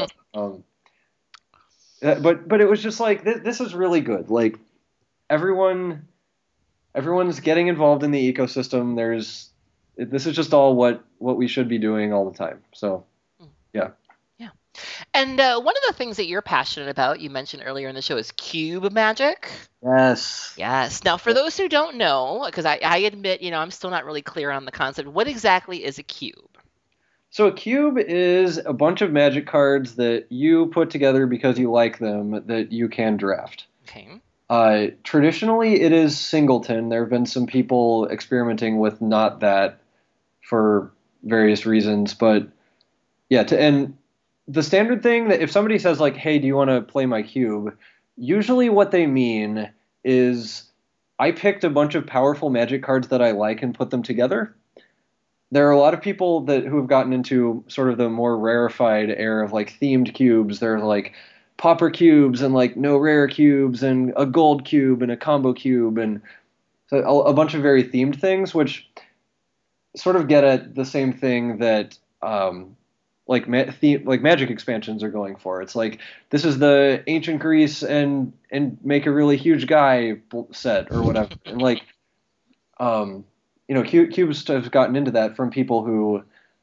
but it was just like this is really good. Like everyone, everyone's getting involved in the ecosystem. This is just all what we should be doing all the time. So yeah, Yeah. And one of the things that you're passionate about, you mentioned earlier in the show, is cube magic. yes. Yes. Now, for those who don't know, because I admit, I'm still not really clear on the concept, what exactly is a cube? So a cube is a bunch of magic cards that you put together because you like them that you can draft. Okay. Traditionally, it is singleton. There have been some people experimenting with not that for various reasons, but yeah. And the standard thing that if somebody says like, "Hey, do you want to play my cube?" Usually, what they mean is I picked a bunch of powerful magic cards that I like and put them together. There are a lot of people who have gotten into sort of the more rarefied era of like themed cubes. There's like pauper cubes and like no rare cubes and a gold cube and a combo cube and so a bunch of very themed things, which sort of get at the same thing that like magic expansions are going for. It's like this is the ancient Greece and make a really huge guy set or whatever. And like um, cubes have gotten into that from people who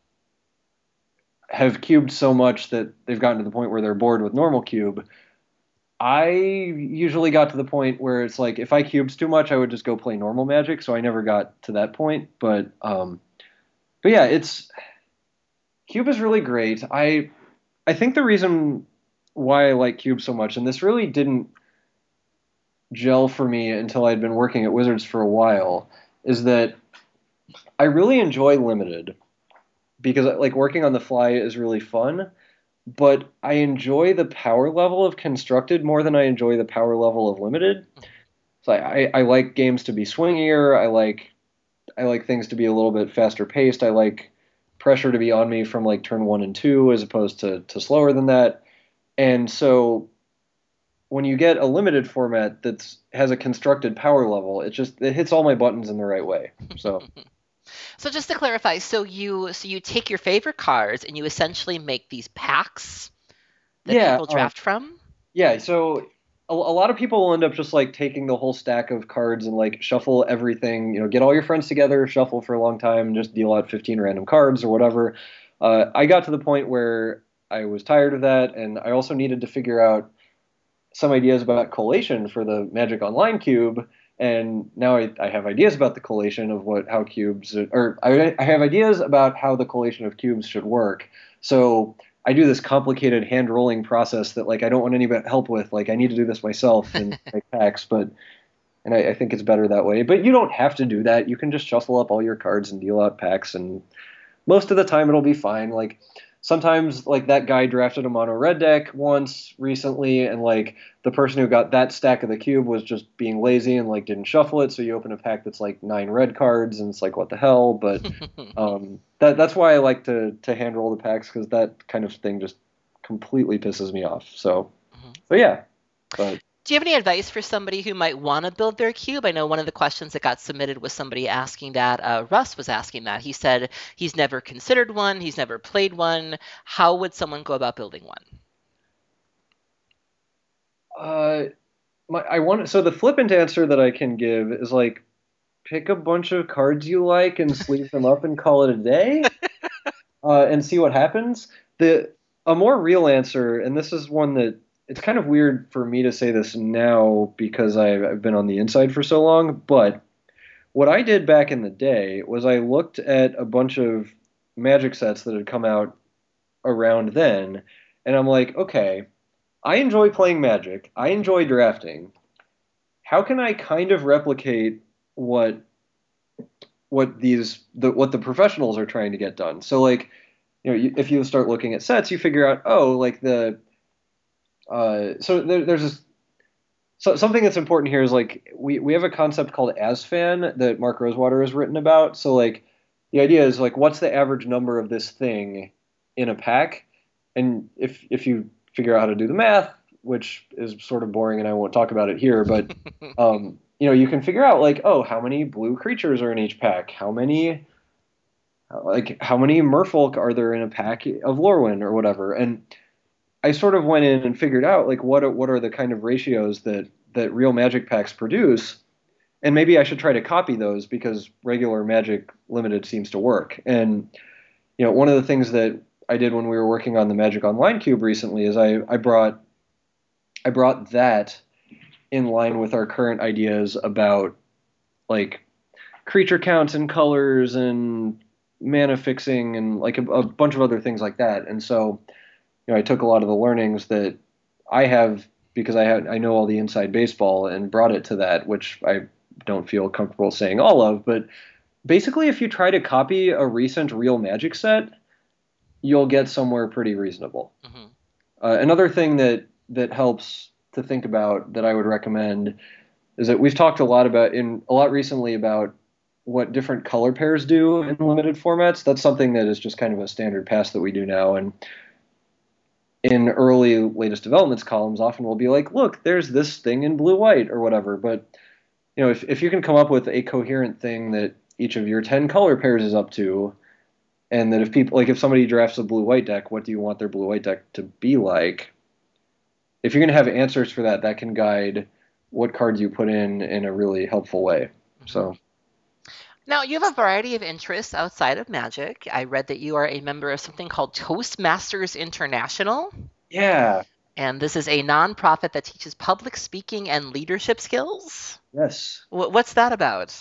have cubed so much that they've gotten to the point where they're bored with normal cube. I usually got to the point where it's like if I cubed too much, I would just go play normal Magic. So I never got to that point. But yeah, it's cube is really great. I think the reason why I like cube so much, and this really didn't gel for me until I'd been working at Wizards for a while, is that I really enjoy limited because like working on the fly is really fun but I enjoy the power level of constructed more than I enjoy the power level of limited. So I like games to be swingier. I like things to be a little bit faster paced. I like pressure to be on me from like turn 1 and 2 as opposed to slower than that. And so when you get a limited format that has a constructed power level, it hits all my buttons in the right way. So So just to clarify, so you take your favorite cards and you essentially make these packs that yeah, people draft from? yeah, so a lot of people will end up just like taking the whole stack of cards and like shuffle everything, get all your friends together, shuffle for a long time, and just deal out 15 random cards or whatever. I got to the point where I was tired of that, and I also needed to figure out some ideas about collation for the Magic Online cube. And now I have ideas about the collation of how cubes, or I have ideas about how the collation of cubes should work. So I do this complicated hand rolling process that like I don't want any help with. Like I need to do this myself and make packs, and I think it's better that way. But you don't have to do that. You can just shuffle up all your cards and deal out packs, and most of the time it'll be fine. Like sometimes like that guy drafted a mono red deck once recently and like the person who got that stack of the cube was just being lazy and like didn't shuffle it, so you open a pack that's like 9 red cards and it's like what the hell. But that's why I like to hand roll the packs because that kind of thing just completely pisses me off. So yeah. But Do you have any advice for somebody who might want to build their cube? I know one of the questions that got submitted was somebody asking that. Russ was asking that. He said he's never considered one, he's never played one. How would someone go about building one? I want so the flippant answer that I can give is like pick a bunch of cards you like and sleeve them up and call it a day, and see what happens. The A more real answer, and this is one that it's kind of weird for me to say this now because I've been on the inside for so long, but what I did back in the day was I looked at a bunch of Magic sets that had come out around then, and I'm like, okay, I enjoy playing Magic. I enjoy drafting. How can I kind of replicate what what the professionals are trying to get done? So like, if you start looking at sets, you figure out, oh, like there's this. So something that's important here is like we have a concept called ASFAN that Mark Rosewater has written about. So like the idea is like what's the average number of this thing in a pack? And if you figure out how to do the math, which is sort of boring and I won't talk about it here, but you can figure out like, oh, how many blue creatures are in each pack? How many merfolk are there in a pack of Lorwyn or whatever? And I sort of went in and figured out like what are the kind of ratios that real Magic packs produce, and maybe I should try to copy those because regular Magic Limited seems to work. And one of the things that I did when we were working on the Magic Online Cube recently is I brought that in line with our current ideas about like creature counts and colors and mana fixing and like a bunch of other things like that. And so I took a lot of the learnings that I have because I know all the inside baseball and brought it to that, which I don't feel comfortable saying all of. But basically, if you try to copy a recent real Magic set, you'll get somewhere pretty reasonable. Mm-hmm. Another thing that helps to think about that I would recommend is that we've talked a lot recently about what different color pairs do in limited formats. That's something that is just kind of a standard pass that we do now. And in early latest developments columns, often we'll be like, look, there's this thing in blue-white or whatever. But if you can come up with a coherent thing that each of your 10 color pairs is up to, and that if somebody drafts a blue-white deck, what do you want their blue-white deck to be like? If you're going to have answers for that, that can guide what cards you put in a really helpful way. Mm-hmm. So. Now, you have a variety of interests outside of Magic. I read that you are a member of something called Toastmasters International. Yeah. And this is a nonprofit that teaches public speaking and leadership skills. Yes. What's that about?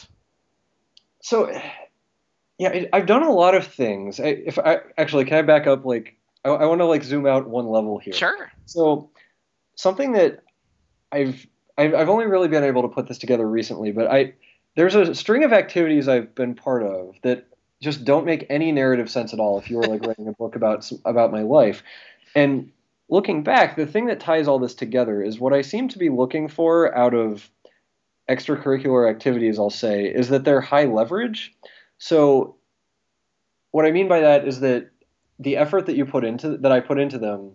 So, yeah, I've done a lot of things. Can I back up? Like, I want to like zoom out one level here. Sure. So, something that I've only really been able to put this together recently, but there's a string of activities I've been part of that just don't make any narrative sense at all if you were like writing a book about my life. And looking back, the thing that ties all this together is what I seem to be looking for out of extracurricular activities, I'll say, is that they're high leverage. So what I mean by that is that the effort that I put into them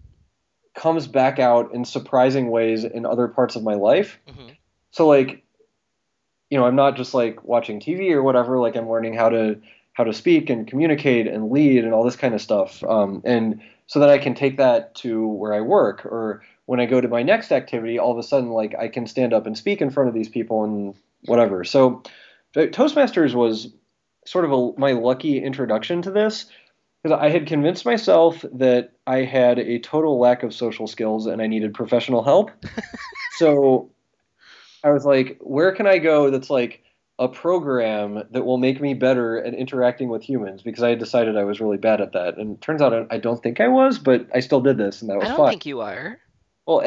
comes back out in surprising ways in other parts of my life. Mm-hmm. So like, I'm not just like watching TV or whatever, like I'm learning how to speak and communicate and lead and all this kind of stuff. And so that I can take that to where I work, or when I go to my next activity, all of a sudden, like I can stand up and speak in front of these people and whatever. So Toastmasters was sort of my lucky introduction to this, because I had convinced myself that I had a total lack of social skills and I needed professional help. So I was like, where can I go that's like a program that will make me better at interacting with humans? Because I had decided I was really bad at that. And it turns out I don't think I was, but I still did this, and that was fun. I don't think you are. Well,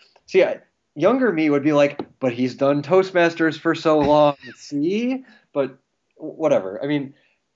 younger me would be like, but he's done Toastmasters for so long. See? But whatever. I mean,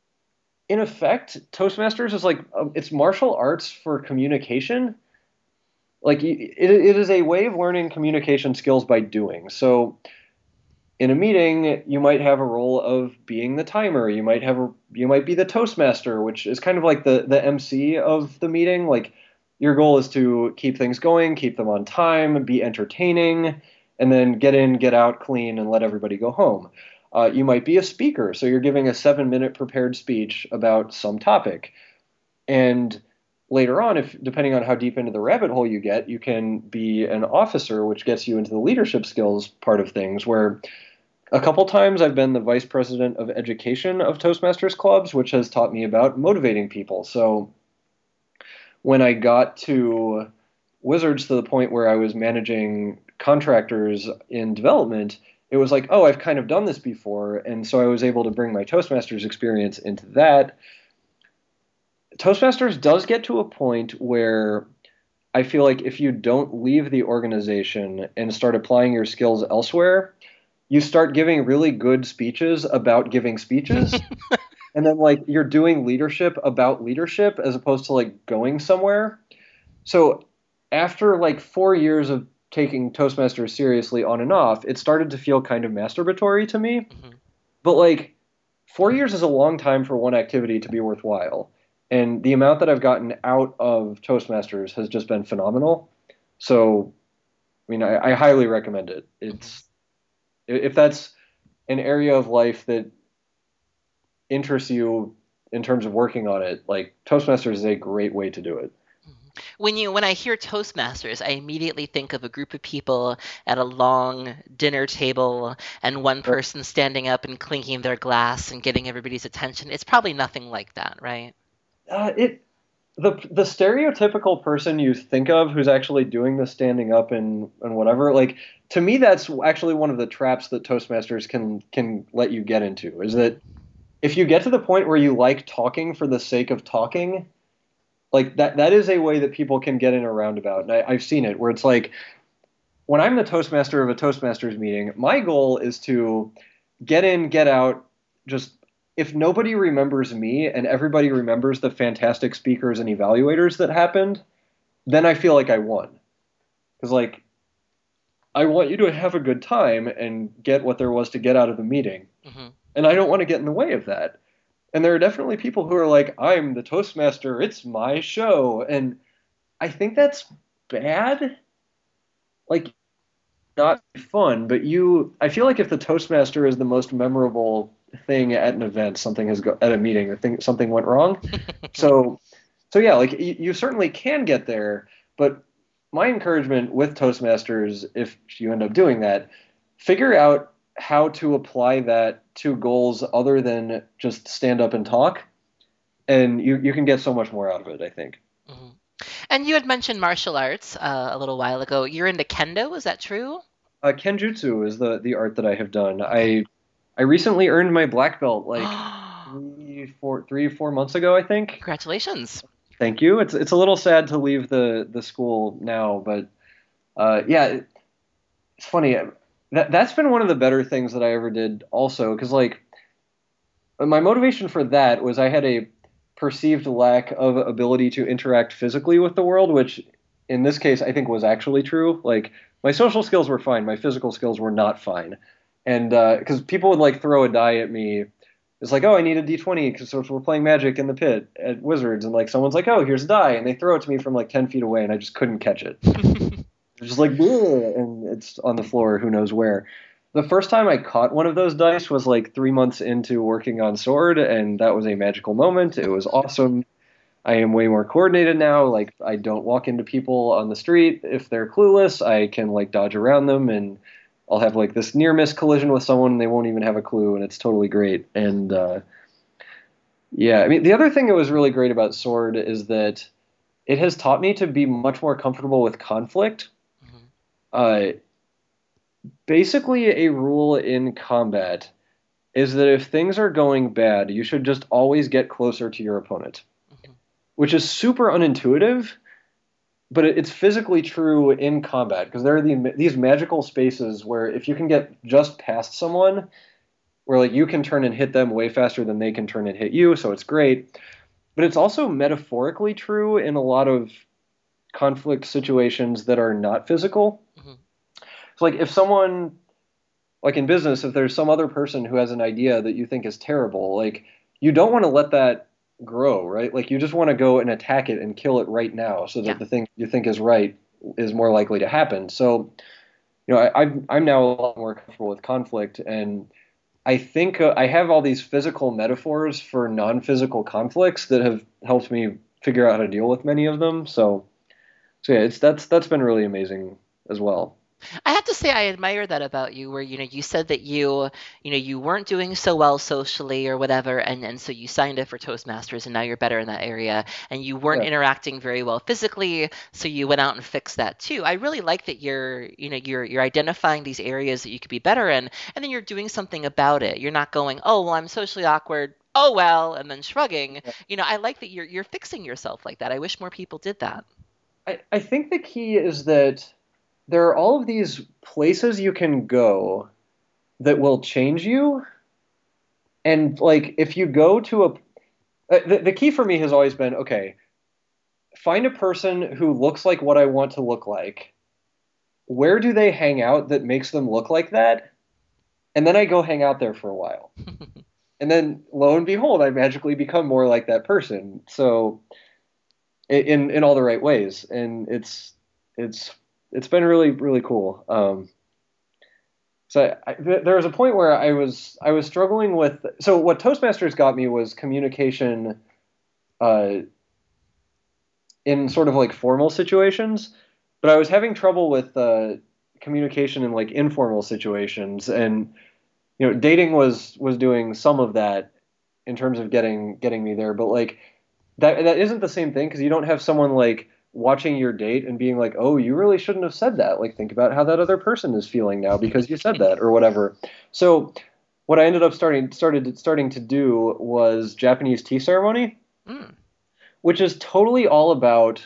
in effect, Toastmasters is like, it's martial arts for communication. Like it is a way of learning communication skills by doing. So in a meeting, you might have a role of being the timer. You might be the Toastmaster, which is kind of like the MC of the meeting. Like your goal is to keep things going, keep them on time, be entertaining, and then get in, get out clean, and let everybody go home. You might be a speaker, so you're giving a 7-minute prepared speech about some topic. And later on, if depending on how deep into the rabbit hole you get, you can be an officer, which gets you into the leadership skills part of things, where a couple times I've been the vice president of education of Toastmasters clubs, which has taught me about motivating people. So when I got to Wizards to the point where I was managing contractors in development, it was like, oh, I've kind of done this before. And so I was able to bring my Toastmasters experience into that. Toastmasters does get to a point where I feel like if you don't leave the organization and start applying your skills elsewhere, you start giving really good speeches about giving speeches. And then like you're doing leadership about leadership as opposed to like going somewhere. So after like 4 years of taking Toastmasters seriously on and off, it started to feel kind of masturbatory to me. Mm-hmm. But like 4 years is a long time for one activity to be worthwhile. And the amount that I've gotten out of Toastmasters has just been phenomenal. So, I mean, I highly recommend it. It's if that's an area of life that interests you in terms of working on it, like Toastmasters is a great way to do it. When I hear Toastmasters, I immediately think of a group of people at a long dinner table and one person standing up and clinking their glass and getting everybody's attention. It's probably nothing like that, right? It the stereotypical person you think of who's actually doing the standing up and whatever, like to me that's actually one of the traps that Toastmasters can let you get into, is that if you get to the point where you like talking for the sake of talking, like that is a way that people can get in a roundabout. And I've seen it where it's like when I'm the Toastmaster of a Toastmasters meeting, my goal is to get in, get out, just if nobody remembers me and everybody remembers the fantastic speakers and evaluators that happened, then I feel like I won. Because like I want you to have a good time and get what there was to get out of the meeting. Mm-hmm. And I don't want to get in the way of that. And there are definitely people who are like, I'm the Toastmaster, it's my show. And I think that's bad. Like, not fun, but I feel like if the Toastmaster is the most memorable thing at an event, at a meeting, something went wrong. So, so yeah, like you certainly can get there, but my encouragement with Toastmasters, if you end up doing that, figure out how to apply that to goals other than just stand up and talk, and you can get so much more out of it, I think. Mm-hmm. And you had mentioned martial arts a little while ago. You're into kendo, is that true? Kenjutsu is the art that I have done. I recently earned my black belt like 3 4 months ago, I think. Congratulations. Thank you. It's a little sad to leave the school now, but yeah, it's funny. That's been one of the better things that I ever did also, because like my motivation for that was I had a perceived lack of ability to interact physically with the world, which in this case I think was actually true. Like my social skills were fine, my physical skills were not fine, and because people would like throw a die at me. It's like, oh, I need a D20 because we're playing Magic in the pit at Wizards, and like someone's like, oh, here's a die, and they throw it to me from like 10 feet away, and I just couldn't catch it. It's just like, bleh, and it's on the floor, who knows where. The first time I caught one of those dice was like 3 months into working on Sword, and that was a magical moment. It was awesome. I am way more coordinated now. Like I don't walk into people on the street if they're clueless. I can like dodge around them, and I'll have like this near miss collision with someone and they won't even have a clue, and it's totally great. And yeah, I mean the other thing that was really great about Sword is that it has taught me to be much more comfortable with conflict. Mm-hmm. Basically, a rule in combat is that if things are going bad, you should just always get closer to your opponent, Mm-hmm. which is super unintuitive, but it's physically true in combat because there are these magical spaces where if you can get just past someone, where like you can turn and hit them way faster than they can turn and hit you, so it's great. But it's also metaphorically true in a lot of conflict situations that are not physical. Mm-hmm. So like if someone like in business, if there's some other person who has an idea that you think is terrible, like you don't want to let that grow, right? Like you just want to go and attack it and kill it right now so Yeah. that the thing you think is right is more likely to happen. So, you know, I'm now a lot more comfortable with conflict, and I think I have all these physical metaphors for non-physical conflicts that have helped me figure out how to deal with many of them. So yeah, it's that's been really amazing as well. I have to say I admire that about you, where you said that you weren't doing so well socially or whatever, and so you signed up for Toastmasters, and now you're better in that area, and you weren't Yeah. interacting very well physically, so you went out and fixed that too. I really like that you're identifying these areas that you could be better in, and then you're doing something about it. You're not going, oh well, I'm socially awkward. Oh well, and then shrugging. I like that you're fixing yourself like that. I wish more people did that. I think the key is that there are all of these places you can go that will change you. And like if you go to the key for me has always been, okay, find a person who looks like what I want to look like. Where do they hang out that makes them look like that? And then I go hang out there for a while. And then lo and behold, I magically become more like that person. So in all the right ways. And it's it's been really, really cool. There was a point where I was struggling with. So what Toastmasters got me was communication uh, in sort of like formal situations, but I was having trouble with communication in like informal situations, and dating was doing some of that in terms of getting me there, but like that isn't the same thing because you don't have someone like watching your date and being like, "Oh, you really shouldn't have said that. Like, think about how that other person is feeling now because you said that or whatever." So, what I ended up starting to do was Japanese tea ceremony, Mm. which is totally all about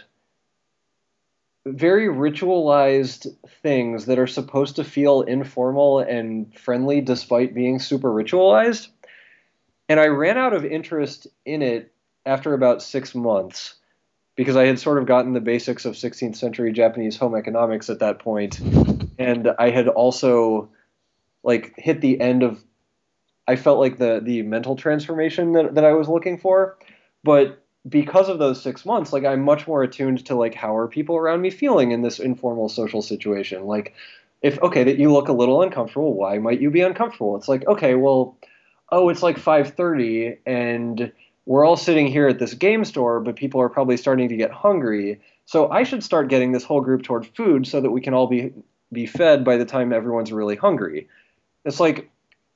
very ritualized things that are supposed to feel informal and friendly despite being super ritualized. And I ran out of interest in it after about 6 months because I had sort of gotten the basics of 16th century Japanese home economics at that point, and I had also like hit the end of I felt like the mental transformation that I was looking for. But because of those 6 months, like I'm much more attuned to like how are people around me feeling in this informal social situation. Like if okay, that you look a little uncomfortable, why might you be uncomfortable? It's like, okay, well, oh, it's like 5:30 and we're all sitting here at this game store, but people are probably starting to get hungry. So I should start getting this whole group toward food so that we can all be fed by the time everyone's really hungry. It's like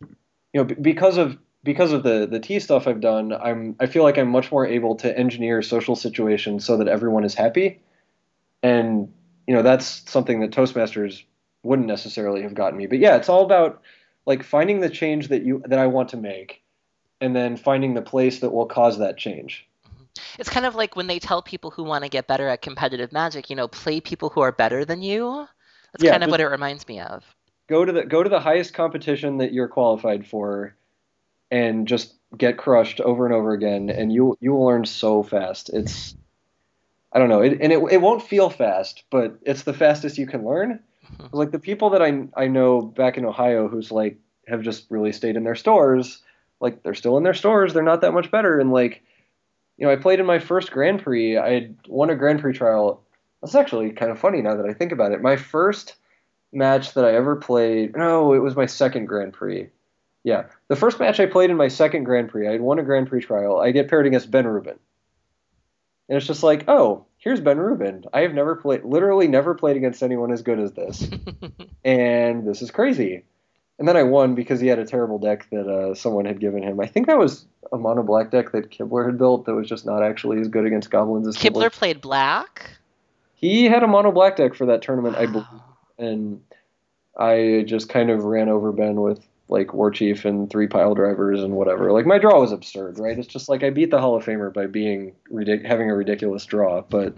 because of the tea stuff I've done, I feel like I'm much more able to engineer social situations so that everyone is happy, and that's something that Toastmasters wouldn't necessarily have gotten me. But yeah, it's all about like finding the change that I want to make, and then finding the place that will cause that change. It's kind of like when they tell people who want to get better at competitive magic, play people who are better than you. That's Yeah, kind of just what it reminds me of. go to the highest competition that you're qualified for, and just get crushed over and over again, and you will learn so fast. It's I don't know, it won't feel fast, but it's the fastest you can learn. Like the people that I know back in Ohio who's like have just really stayed in their stores, like they're still in their stores, they're not that much better. And like, I played in my first Grand Prix. I had won a Grand Prix trial. That's actually kind of funny now that I think about it. My first match that I ever played, no, it was my second Grand Prix. Yeah, the first match I played in my second Grand Prix, I had won a Grand Prix trial. I get paired against Ben Rubin. And it's just like, oh, here's Ben Rubin. I have literally never played against anyone as good as this. And this is crazy. And then I won because he had a terrible deck that someone had given him. I think that was a mono black deck that Kibler had built that was just not actually as good against goblins as Kibler. Kibler played black? He had a mono black deck for that tournament, I believe. Wow. And I just kind of ran over Ben with like War Chief and 3 pile drivers and whatever. Like my draw was absurd, right? It's just like I beat the Hall of Famer by having a ridiculous draw. But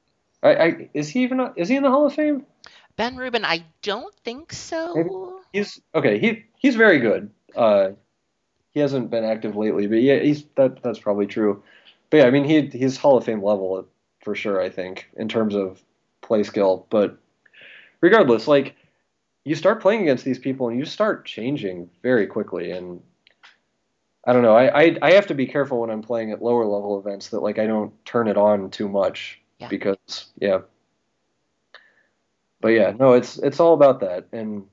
is he is he in the Hall of Fame? Ben Rubin, I don't think Maybe so. he's okay. He's very good. He hasn't been active lately, but yeah, that's probably true. But yeah, I mean he's Hall of Fame level for sure. I think in terms of play skill, but regardless, like you start playing against these people and you start changing very quickly. And I don't know. I have to be careful when I'm playing at lower level events that like I don't turn it on too much Yeah. because yeah. But yeah, no, it's all about that. And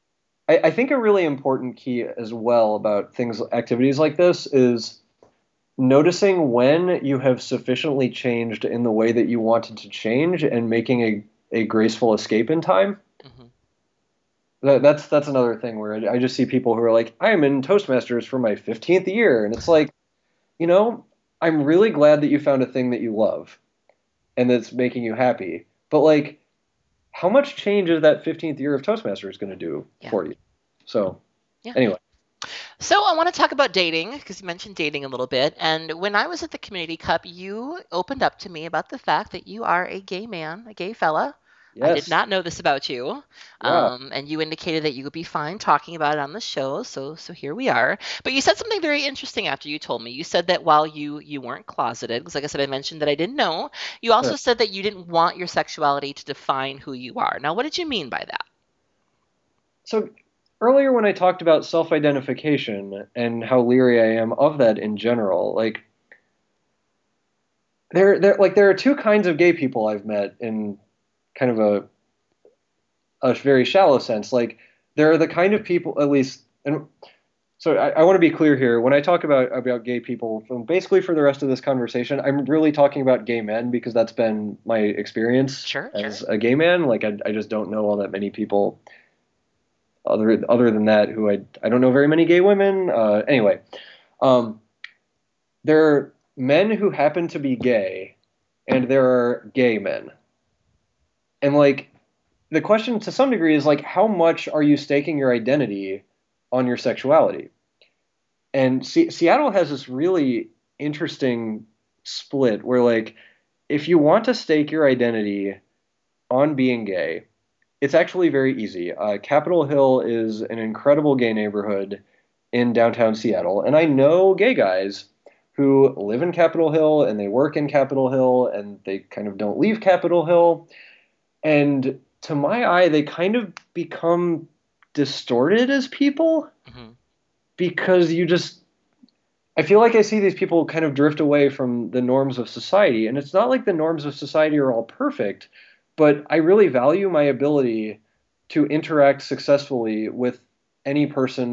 I think a really important key as well about activities like this is noticing when you have sufficiently changed in the way that you wanted to change and making a graceful escape in time. Hmm. That's another thing where I just see people who are like, I'm in Toastmasters for my 15th year. And it's like, you know, I'm really glad that you found a thing that you love and that's making you happy. But like, how much change is that 15th year of Toastmasters going to do Yeah. for you? So, Yeah. anyway. So I want to talk about dating because you mentioned dating a little bit. And when I was at the Community Cup, you opened up to me about the fact that you are a gay man, a gay fella. I did Yes. not know this about you, Yeah. and you indicated that you would be fine talking about it on the show. So here we are. But you said something very interesting after you told me. You said that while you weren't closeted, because like I said, I mentioned that I didn't know. You also Right. said that you didn't want your sexuality to define who you are. Now, what did you mean by that? So earlier when I talked about self-identification and how leery I am of that in general, like there are two kinds of gay people I've met in kind of a very shallow sense. Like there are the kind of people, at least, and so I want to be clear here. When I talk about gay people, basically for the rest of this conversation, I'm really talking about gay men because that's been my experience Sure, as sure. a gay man. Like I just don't know all that many people other than that who I don't know very many gay women. Anyway, um, there are men who happen to be gay, and there are gay men, and like the question to some degree is like how much are you staking your identity on your sexuality? And Seattle has this really interesting split where like if you want to stake your identity on being gay, it's actually very easy. Capitol Hill is an incredible gay neighborhood in downtown Seattle, and I know gay guys who live in Capitol Hill and they work in Capitol Hill and they kind of don't leave Capitol Hill. And to my eye, they kind of become distorted as people Hmm. because I feel like I see these people kind of drift away from the norms of society. And it's not like the norms of society are all perfect, but I really value my ability to interact successfully with any person,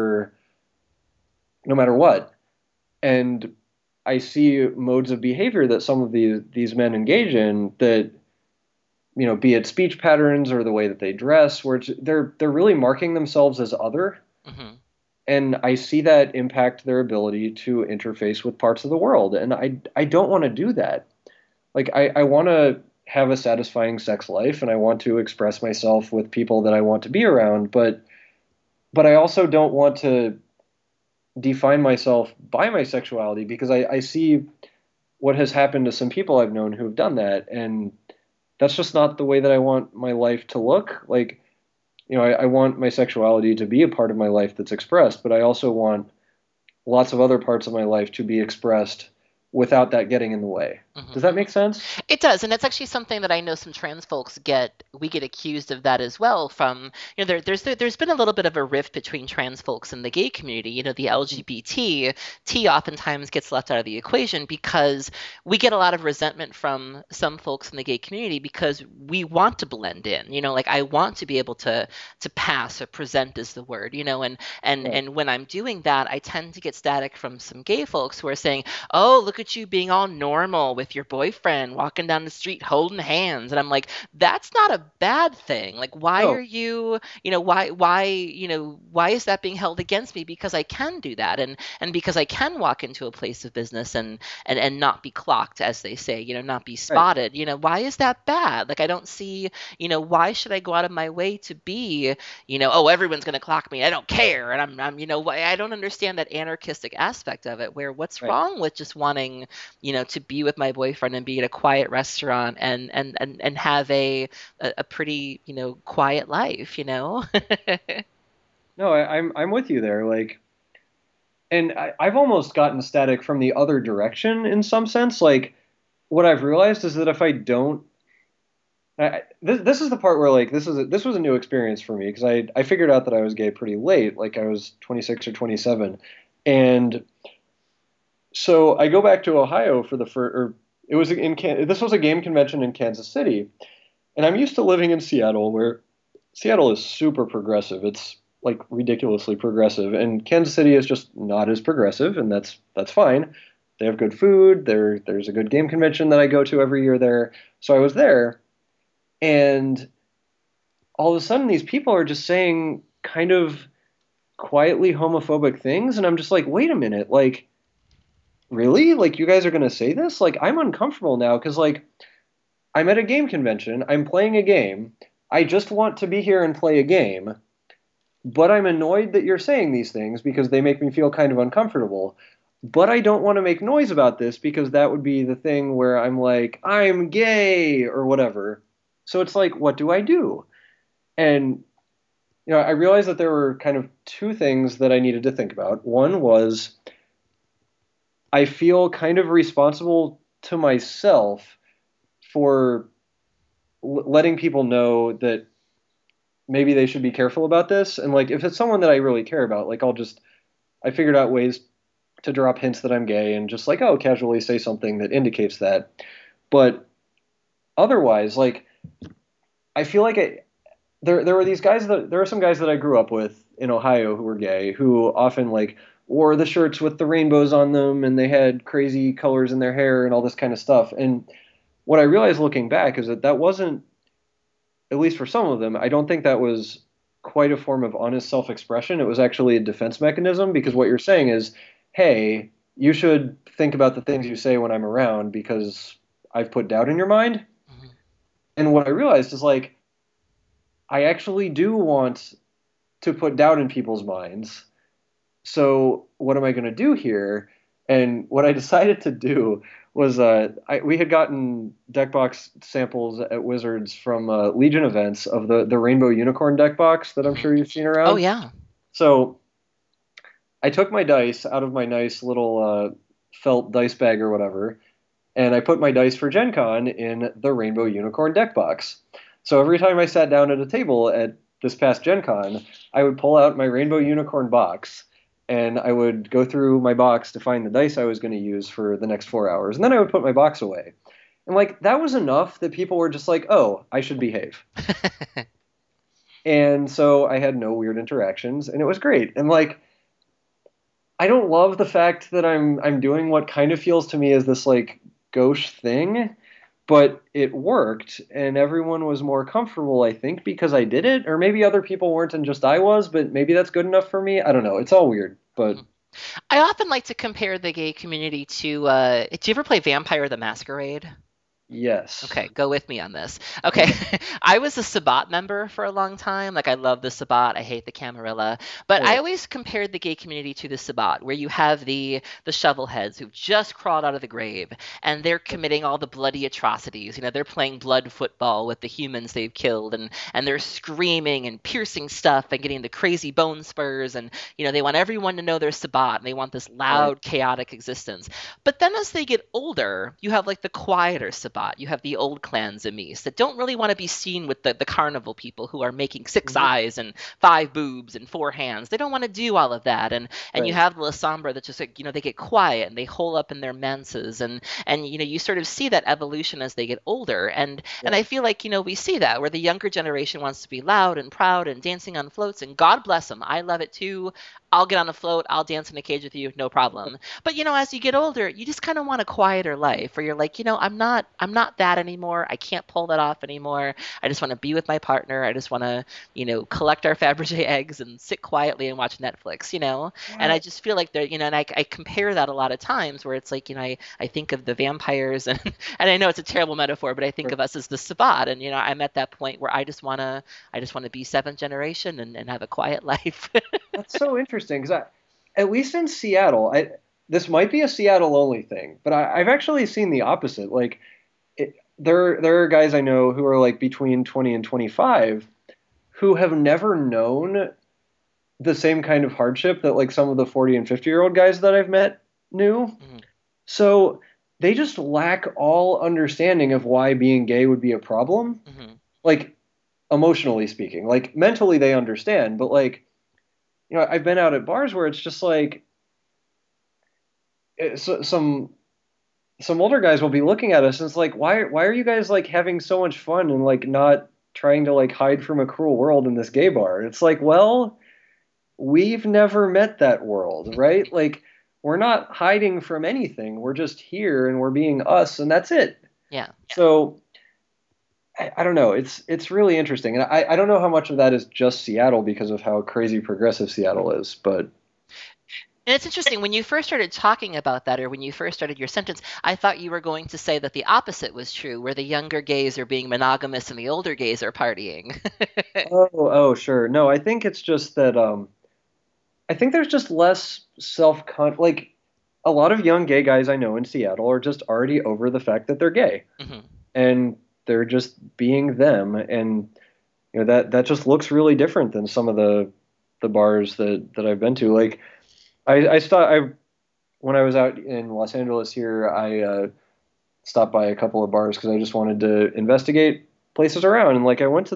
no matter what. And I see modes of behavior that some of these men engage in that, be it speech patterns or the way that they dress, where they're really marking themselves as other. Hmm. And I see that impact their ability to interface with parts of the world. And I don't want to do that. Like I want to have a satisfying sex life and I want to express myself with people that I want to be around, but I also don't want to define myself by my sexuality because I see what has happened to some people I've known who have done that. And that's just not the way that I want my life to look. Like, I want my sexuality to be a part of my life that's expressed, but I also want lots of other parts of my life to be expressed without that getting in the way. Hmm. Does that make sense? It does, and that's actually something that I know some trans folks get. We get accused of that as well. From there's been a little bit of a rift between trans folks and the gay community. The LGBT T oftentimes gets left out of the equation because we get a lot of resentment from some folks in the gay community because we want to blend in. Like I want to be able to pass or present is the word. And Right. when I'm doing that, I tend to get static from some gay folks who are saying, oh, look at you being all normal with your boyfriend walking down the street holding hands. And I'm like, that's not a bad thing. Like, why are No, you, why is that being held against me? Because I can do that. And because I can walk into a place of business and not be clocked, as they say, not be right. spotted. Why is that bad? Like, I don't see, why should I go out of my way to be, oh, everyone's going to clock me. I don't care. And I don't understand that anarchistic aspect of it where what's Right. wrong with just wanting, to be with my boyfriend and be at a quiet restaurant and have a pretty, quiet life. No, I'm with you there. Like, and I've almost gotten static from the other direction in some sense. Like, what I've realized is that if I don't, this is the part where like this was a new experience for me because I figured out that I was gay pretty late. Like I was 26 or 27, and so I go back to Ohio for the first, or it was this was a game convention in Kansas City, and I'm used to living in Seattle, where Seattle is super progressive. It's like ridiculously progressive, and Kansas City is just not as progressive, and that's fine. they have good food. There's a good game convention that I go to every year there. So I was there, and all of a sudden these people are just saying kind of quietly homophobic things, and I'm just like, wait a minute, like really? Like you guys are going to say this? Like I'm uncomfortable now because like I'm at a game convention, I'm playing a game. I just want to be here and play a game, but I'm annoyed that you're saying these things because they make me feel kind of uncomfortable. But I don't want to make noise about this because that would be the thing where I'm like, I'm gay or whatever. So it's like, what do I do? And I realized that there were kind of two things that I needed to think about. One was I feel kind of responsible to myself for letting people know that maybe they should be careful about this. And like, if it's someone that I really care about, like, I figured out ways to drop hints that I'm gay and just like, oh, casually say something that indicates that. But otherwise, like, I feel like there were these guys there are some guys that I grew up with in Ohio who were gay who often like wore the shirts with the rainbows on them and they had crazy colors in their hair and all this kind of stuff. And what I realized looking back is that wasn't, at least for some of them, I don't think that was quite a form of honest self-expression. It was actually a defense mechanism because what you're saying is, hey, you should think about the things you say when I'm around because I've put doubt in your mind. Mm-hmm. And what I realized is like, I actually do want to put doubt in people's minds. So what am I going to do here? And what I decided to do was we had gotten deck box samples at Wizards from Legion events of the Rainbow Unicorn deck box that I'm Mm-hmm. sure you've seen Oh around. yeah. So I took my dice out of my nice little felt dice bag or whatever, and I put my dice for Gen Con in the Rainbow Unicorn deck box. So every time I sat down at a table at this past Gen Con, I would pull out my Rainbow Unicorn box and I would go through my box to find the dice I was going to use for the next 4 hours. And then I would put my box away. And like that was enough that people were just like, oh, I should behave. And so I had no weird interactions and it was great. And like I don't love the fact that I'm doing what kind of feels to me as this like gauche thing, but it worked and everyone was more comfortable, I think, because I did it. Or maybe other people weren't and just I was, but maybe that's good enough for me. I don't know. It's all weird, but I often like to compare the gay community to do you ever play Vampire the Masquerade? yes. Okay, go with me on this. Okay, I was a Sabbat member for a long time. Like, I love the Sabbat. I hate the Camarilla. But I Totally. always compared the gay community to the Sabbat, where you have the shovelheads who've just crawled out of the grave, and they're committing all the bloody atrocities. They're playing blood football with the humans they've killed, and they're screaming and piercing stuff and getting the crazy bone spurs, and they want everyone to know they're Sabbat, and they want this Right. loud, chaotic existence. But then as they get older, you have like the quieter Sabbat. You have the old clan Zamis that don't really want to be seen with the carnival people who are making six Mhm. eyes and five boobs and four hands. They don't want to do all of that. And you Right. have the La Sombra that just like, they get quiet and they hole up in their menses and you sort of see that evolution as they get older. And Yeah. I feel like, we see that where the younger generation wants to be loud and proud and dancing on floats, and God bless them. I love it too. I'll get on a float, I'll dance in a cage with you, no problem. But as you get older, you just kind of want a quieter life where you're like, I'm not that anymore. I can't pull that off anymore. I just want to be with my partner. I just want to, collect our Fabergé eggs and sit quietly and watch Netflix. And Yeah. I just feel like and I compare that a lot of times where it's like, I think of the vampires and and I know it's a terrible metaphor, but I think of us as the Sabbat. And I'm at that point where I just want to be seventh generation and have a quiet life. That's so interesting because at least in Seattle, this might be a Seattle only thing, but I've actually seen the opposite. Like there are guys I know who are like between 20 and 25 who have never known the same kind of hardship that like some of the 40 and 50-year-old guys that I've met knew. Mhm, So they just lack all understanding of why being gay would be a problem. mhm. Like emotionally speaking, like mentally they understand, but like I've been out at bars where it's just like some older guys will be looking at us and it's like why are you guys like having so much fun and like not trying to like hide from a cruel world in this gay bar? It's like, well, we've never met that world, right? Like we're not hiding from anything. We're just here and we're being us, and that's it. Yeah. So I don't know. It's really interesting, and I don't know how much of that is just Seattle because of how crazy progressive Seattle is, but And it's interesting, when you first started talking about that, or when you first started your sentence, I thought you were going to say that the opposite was true, where the younger gays are being monogamous and the older gays are partying. oh sure. No, I think it's just that I think there's just less like a lot of young gay guys I know in Seattle are just already over the fact that they're gay Hmm. and they're just being them, and that just looks really different than some of the bars that I've been to. Like I stopped I when I was out in Los Angeles here, I stopped by a couple of bars because I just wanted to investigate places around, and like I went to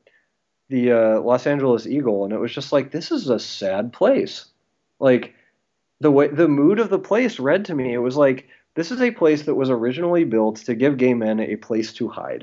the Los Angeles Eagle, and it was just like, this is a sad place. Like the mood of the place read to me, it was like, this is a place that was originally built to give gay men a place to hide,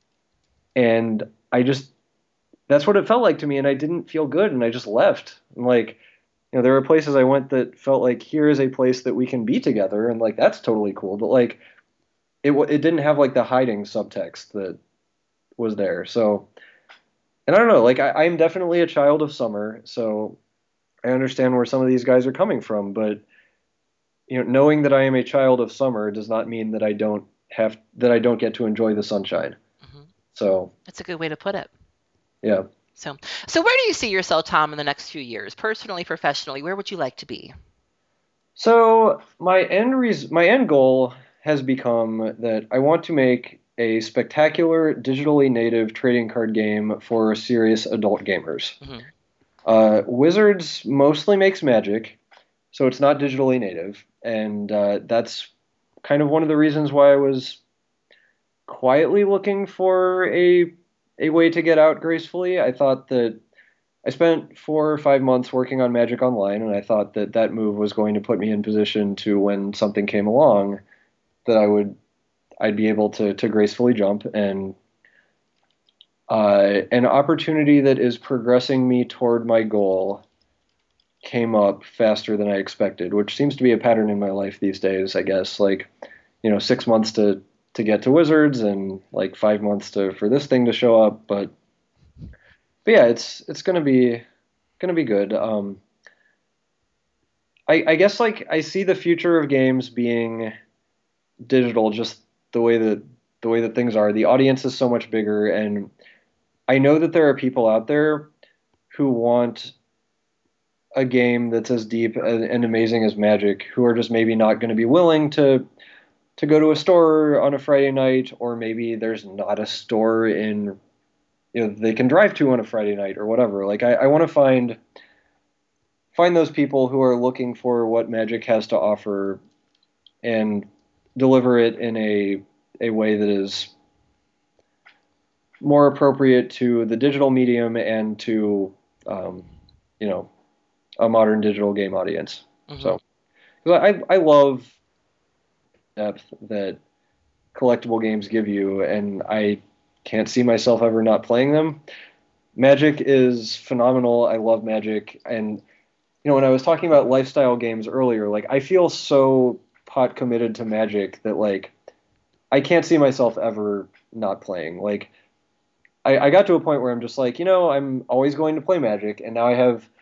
and I just that's what it felt like to me, and I didn't feel good, and I just left. And like, there were places I went that felt like, here is a place that we can be together, and like that's totally cool, but like it didn't have like the hiding subtext that was there. So, and I don't know, like I'm definitely a child of summer, so I understand where some of these guys are coming from, but knowing that I am a child of summer does not mean that I don't get to enjoy the sunshine. Hmm. So, That's a good way to put it. yeah. So, so where do you see yourself, Tom, in the next few years, personally, professionally? Where would you like to be? So my end goal has become that I want to make a spectacular digitally native trading card game for serious adult gamers. Hmm. Wizards mostly makes Magic, so it's not digitally native, and that's kind of one of the reasons why I was quietly looking for a way to get out gracefully. I thought that I spent 4 or 5 months working on Magic Online, and I thought that that move was going to put me in position to, when something came along, that I'd be able to gracefully jump. And an opportunity that is progressing me toward my goal came up faster than I expected, which seems to be a pattern in my life these days, I guess. Like, 6 months to get to Wizards, and like 5 months to for this thing to show up. But yeah, it's gonna be good. I guess like I see the future of games being digital, just the way that the way that things are. The audience is so much bigger, and I know that there are people out there who want a game that's as deep and amazing as Magic, who are just maybe not going to be willing to go to a store on a Friday night, or maybe there's not a store in they can drive to on a Friday night or whatever. Like I want to find those people who are looking for what Magic has to offer and deliver it in a way that is more appropriate to the digital medium and to um, you know a modern digital game audience. Hmm. So, because I love depth that collectible games give you, and I can't see myself ever not playing them. Magic is phenomenal. I love Magic, and when I was talking about lifestyle games earlier, like I feel so pot committed to Magic that like I can't see myself ever not playing. Like I got to a point where I'm just like, I'm always going to play Magic, and now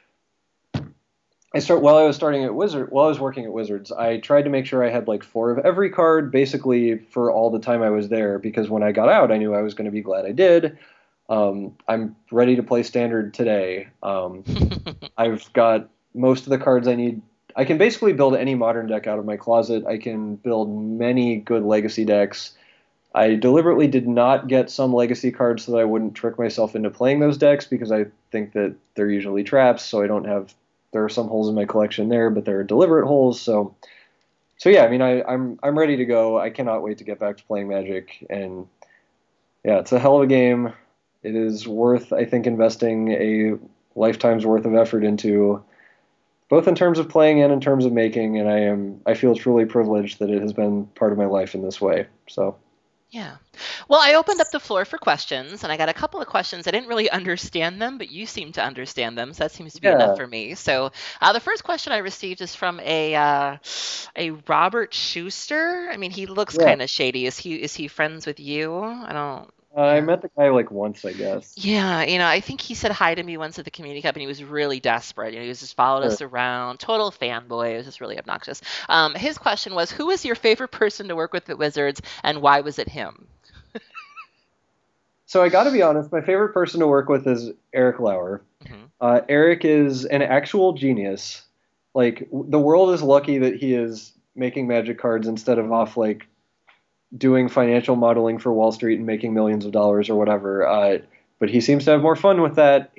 while I was while I was working at Wizards, I tried to make sure I had like four of every card basically for all the time I was there, because when I got out, I knew I was going to be glad I did. I'm ready to play Standard today. I've got most of the cards I need. I can basically build any modern deck out of my closet. I can build many good legacy decks. I deliberately did not get some legacy cards so that I wouldn't trick myself into playing those decks, because I think that they're usually traps, so I don't have there are some holes in my collection there, but they're deliberate holes. So yeah, I mean I'm ready to go. I cannot wait to get back to playing Magic, and yeah, it's a hell of a game. It is worth, I think, investing a lifetime's worth of effort into, both in terms of playing and in terms of making, and I feel truly privileged that it has been part of my life in this way. So Yeah. Well, I opened up the floor for questions, and I got a couple of questions. I didn't really understand them, but you seem to understand them, so that seems to be enough Yeah, for me. So, the first question I received is from a Robert Schuster. I mean, he looks yeah. kind of shady. Is he friends with you? I don't. I Yeah. met the guy like once, I guess. Yeah, I think he said hi to me once at the community cup, and he was really desperate. He was just followed Sure. us around, total fanboy. It was just really obnoxious. His question was, "Who is your favorite person to work with at Wizards, and why was it him?" So I got to be honest, my favorite person to work with is Eric Lauer. Hmm. Eric is an actual genius. Like the world is lucky that he is making magic cards instead of off like doing financial modeling for Wall Street and making millions of dollars or whatever. But he seems to have more fun with that.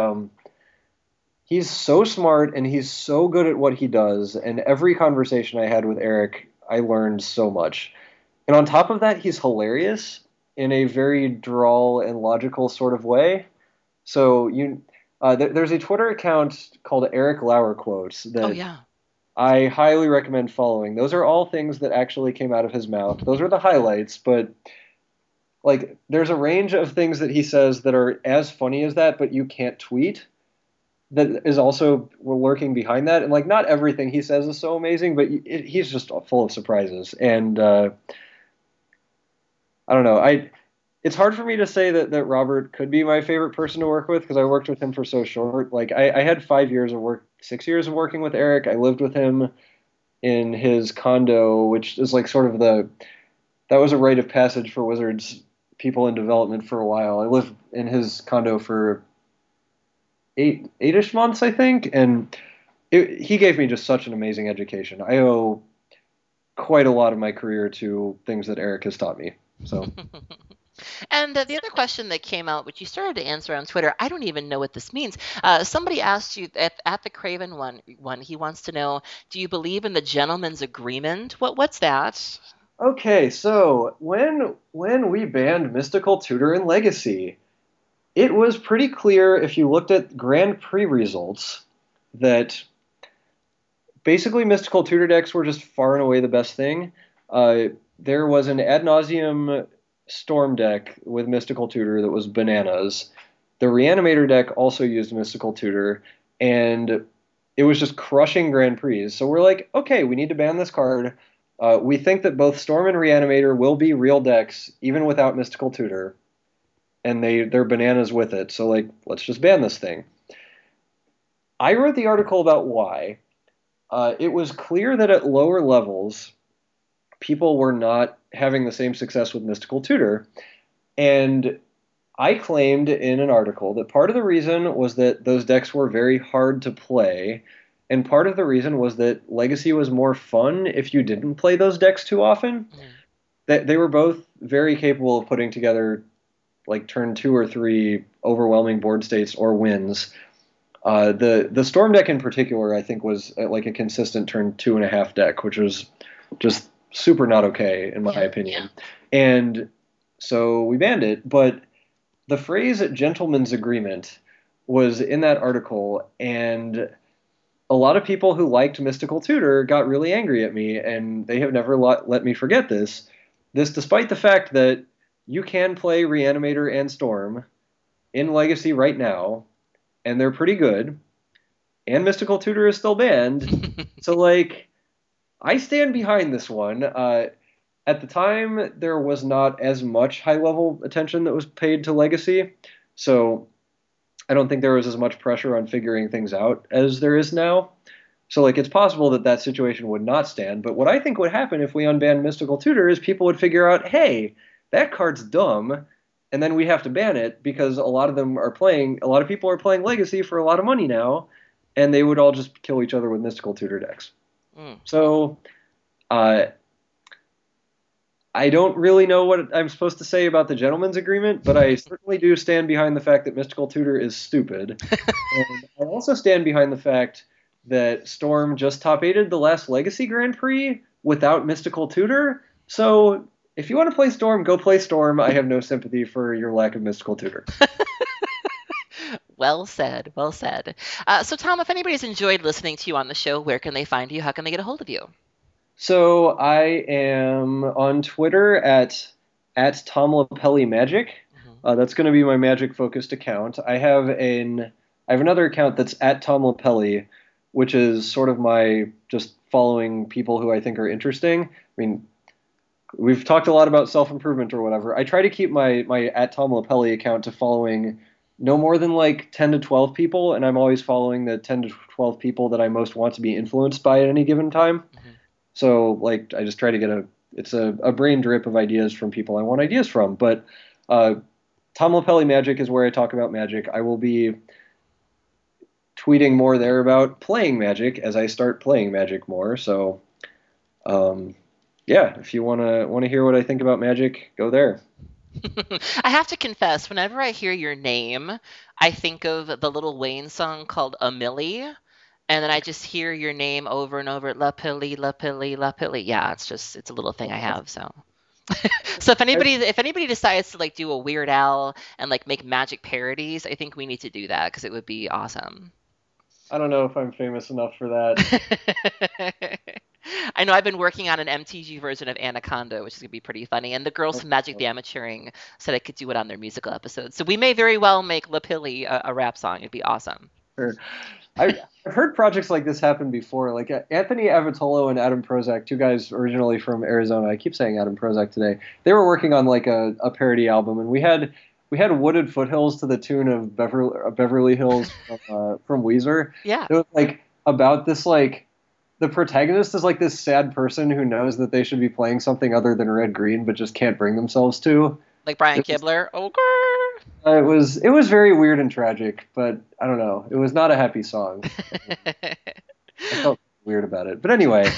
He's so smart and he's so good at what he does. And every conversation I had with Eric, I learned so much. And on top of that, he's hilarious in a very droll and logical sort of way. So there's a Twitter account called Eric Lauer Quotes Oh that yeah. I highly recommend following. Those are all things that actually came out of his mouth. Those are the highlights, but like there's a range of things that he says that are as funny as that, but you can't tweet. That is also lurking behind that, and like not everything he says is so amazing, but he's just full of surprises. And I don't know. It's hard for me to say that Robert could be my favorite person to work with because I worked with him for so short. Like I had 5 years of work, 6 years of working with Eric. I lived with him in his condo, which is like sort of that was a rite of passage for Wizards people in development for a while. I lived in his condo for eight-ish months, I think, and he gave me just such an amazing education. I owe quite a lot of my career to things that Eric has taught me. So. And the other question that came out, which you started to answer on Twitter, I don't even know what this means. Somebody asked you at the Craven one, he wants to know, do you believe in the gentleman's agreement? What's that? Okay, so when we banned Mystical Tutor and Legacy, it was pretty clear if you looked at Grand Prix results that basically Mystical Tutor decks were just far and away the best thing. Uh, there was an ad nauseum Storm deck with Mystical Tutor that was bananas. The Reanimator deck also used Mystical Tutor, and it was just crushing Grand Prix. So we're like, okay, we need to ban this card. We think that both Storm and Reanimator will be real decks even without Mystical Tutor, and they're bananas with it. So like, let's just ban this thing. I wrote the article about why. It was clear that at lower levels, people were not having the same success with Mystical Tutor, and I claimed in an article that part of the reason was that those decks were very hard to play, and part of the reason was that Legacy was more fun if you didn't play those decks too often. Mm. That they were both very capable of putting together like turn 2 or 3 overwhelming board states or wins. The Storm deck in particular, I think, was like a consistent turn 2.5 deck, which was just super not okay in my Yeah. opinion. And so we banned it, but the phrase "gentleman's agreement" was in that article, and a lot of people who liked Mystical Tutor got really angry at me, and they have never let me forget this. This, despite the fact that you can play Reanimator and Storm in Legacy right now, and they're pretty good, and Mystical Tutor is still banned. So, like, I stand behind this one. At the time, there was not as much high level attention that was paid to Legacy, so I don't think there was as much pressure on figuring things out as there is now. So, like, it's possible that that situation would not stand. But what I think would happen if we unbanned Mystical Tutor is people would figure out, hey, that card's dumb, and then we have to ban it because a lot of people are playing Legacy for a lot of money now, and they would all just kill each other with Mystical Tutor decks. Mm. So, uh, I don't really know what I'm supposed to say about the gentleman's agreement, but I certainly do stand behind the fact that Mystical Tutor is stupid. And I also stand behind the fact that Storm just top eighted the last Legacy Grand Prix without Mystical Tutor. So if you want to play Storm, go play Storm. I have no sympathy for your lack of Mystical Tutor. Well said. Well said. So, Tom, if anybody's enjoyed listening to you on the show, where can they find you? How can they get a hold of you? So I am on Twitter at at Tom Lapelli Magic. Hmm. That's going to be my magic focused account. I have another account that's at Tom Lapelli, which is sort of my just following people who I think are interesting. I mean, we've talked a lot about self improvement or whatever. I try to keep my at Tom Lapelli account to following no more than like 10 to 12 people, and I'm always following the 10 to 12 people that I most want to be influenced by at any given time. Hmm. So like I just try to get a brain drip of ideas from people I want ideas from. But uh, Tom Lapelli Magic is where I talk about magic. I will be tweeting more there about playing Magic as I start playing Magic more. So um, yeah, if you wanna hear what I think about Magic, go there. I have to confess, whenever I hear your name, I think of the Little Wayne song called "A Millie," and then I just hear your name over and over, La Pilly, La Pilly, La Pilly. Yeah, it's a little thing I have. So, so if anybody decides to like do a Weird Al and like make magic parodies, I think we need to do that because it would be awesome. I don't know if I'm famous enough for that. I know I've been working on an MTG version of Anaconda, which is gonna be pretty funny. And the girls from Magic the Amateuring said I could do it on their musical episodes. So we may very well make La Pilly a rap song. It'd be awesome. Sure. I've heard projects like this happen before. Like Anthony Avatolo and Adam Prozac, two guys originally from Arizona. I keep saying Adam Prozac today. They were working on like a parody album, and we had Wooded Foothills to the tune of Beverly Hills from Weezer. Yeah, It was like about this like the protagonist is like this sad person who knows that they should be playing something other than Red Green, but just can't bring themselves to. like Brian It was Kibler. Okay. it was very weird and tragic, but I don't know. It was not a happy song. I felt weird about it. But anyway,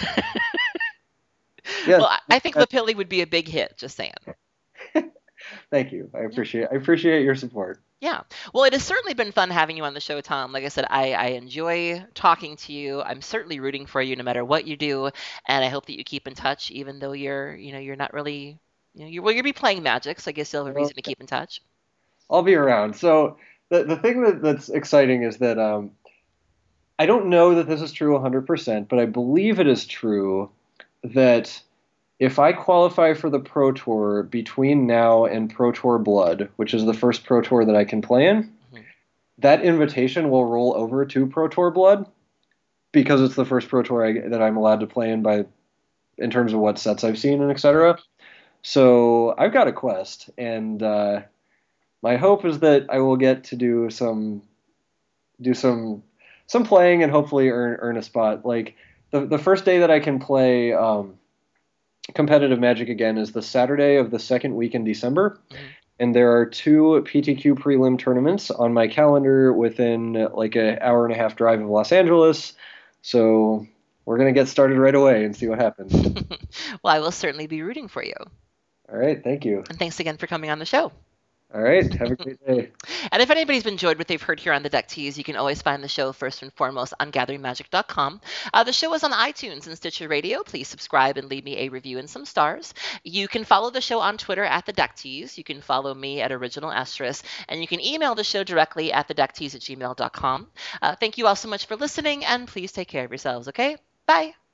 yes, Well, I think La Pilly would be a big hit. Just saying. thank you. I Yeah. appreciate I appreciate your support. Yeah. Well, it has certainly been fun having you on the show, Tom. Like I said, I enjoy talking to you. I'm certainly rooting for you no matter what you do, and I hope that you keep in touch, even though you're not really, you'll be playing Magic, so I guess you'll have a Well, reason to keep in touch. I'll be around. So the thing that's exciting is that I don't know that this is true 100%, but I believe it is true that if I qualify for the Pro Tour between now and Pro Tour Blood, which is the first Pro Tour that I can play in, Mhm. that invitation will roll over to Pro Tour Blood because it's the first Pro Tour that I'm allowed to play in by in terms of what sets I've seen and etc. So I've got a quest, and my hope is that I will get to do some playing and hopefully earn a spot. Like the first day that I can play competitive Magic again is the Saturday of the second week in December, Mhm. and there are two PTQ prelim tournaments on my calendar within like an hour and a half drive of Los Angeles. So we're gonna get started right away and see what happens. Well, I will certainly be rooting for you. All right, thank you. And thanks again for coming on the show. All right, have a great day. And if anybody's enjoyed what they've heard here on the Deck Tease, you can always find the show first and foremost on gatheringmagic.com. The show is on iTunes and Stitcher Radio. Please subscribe and leave me a review and some stars. You can follow the show on Twitter at the Deck Tease. You can follow me at Original Estrus, and you can email the show directly at thedeckttease@gmail.com. Thank you all so much for listening, and please take care of yourselves, okay? Bye.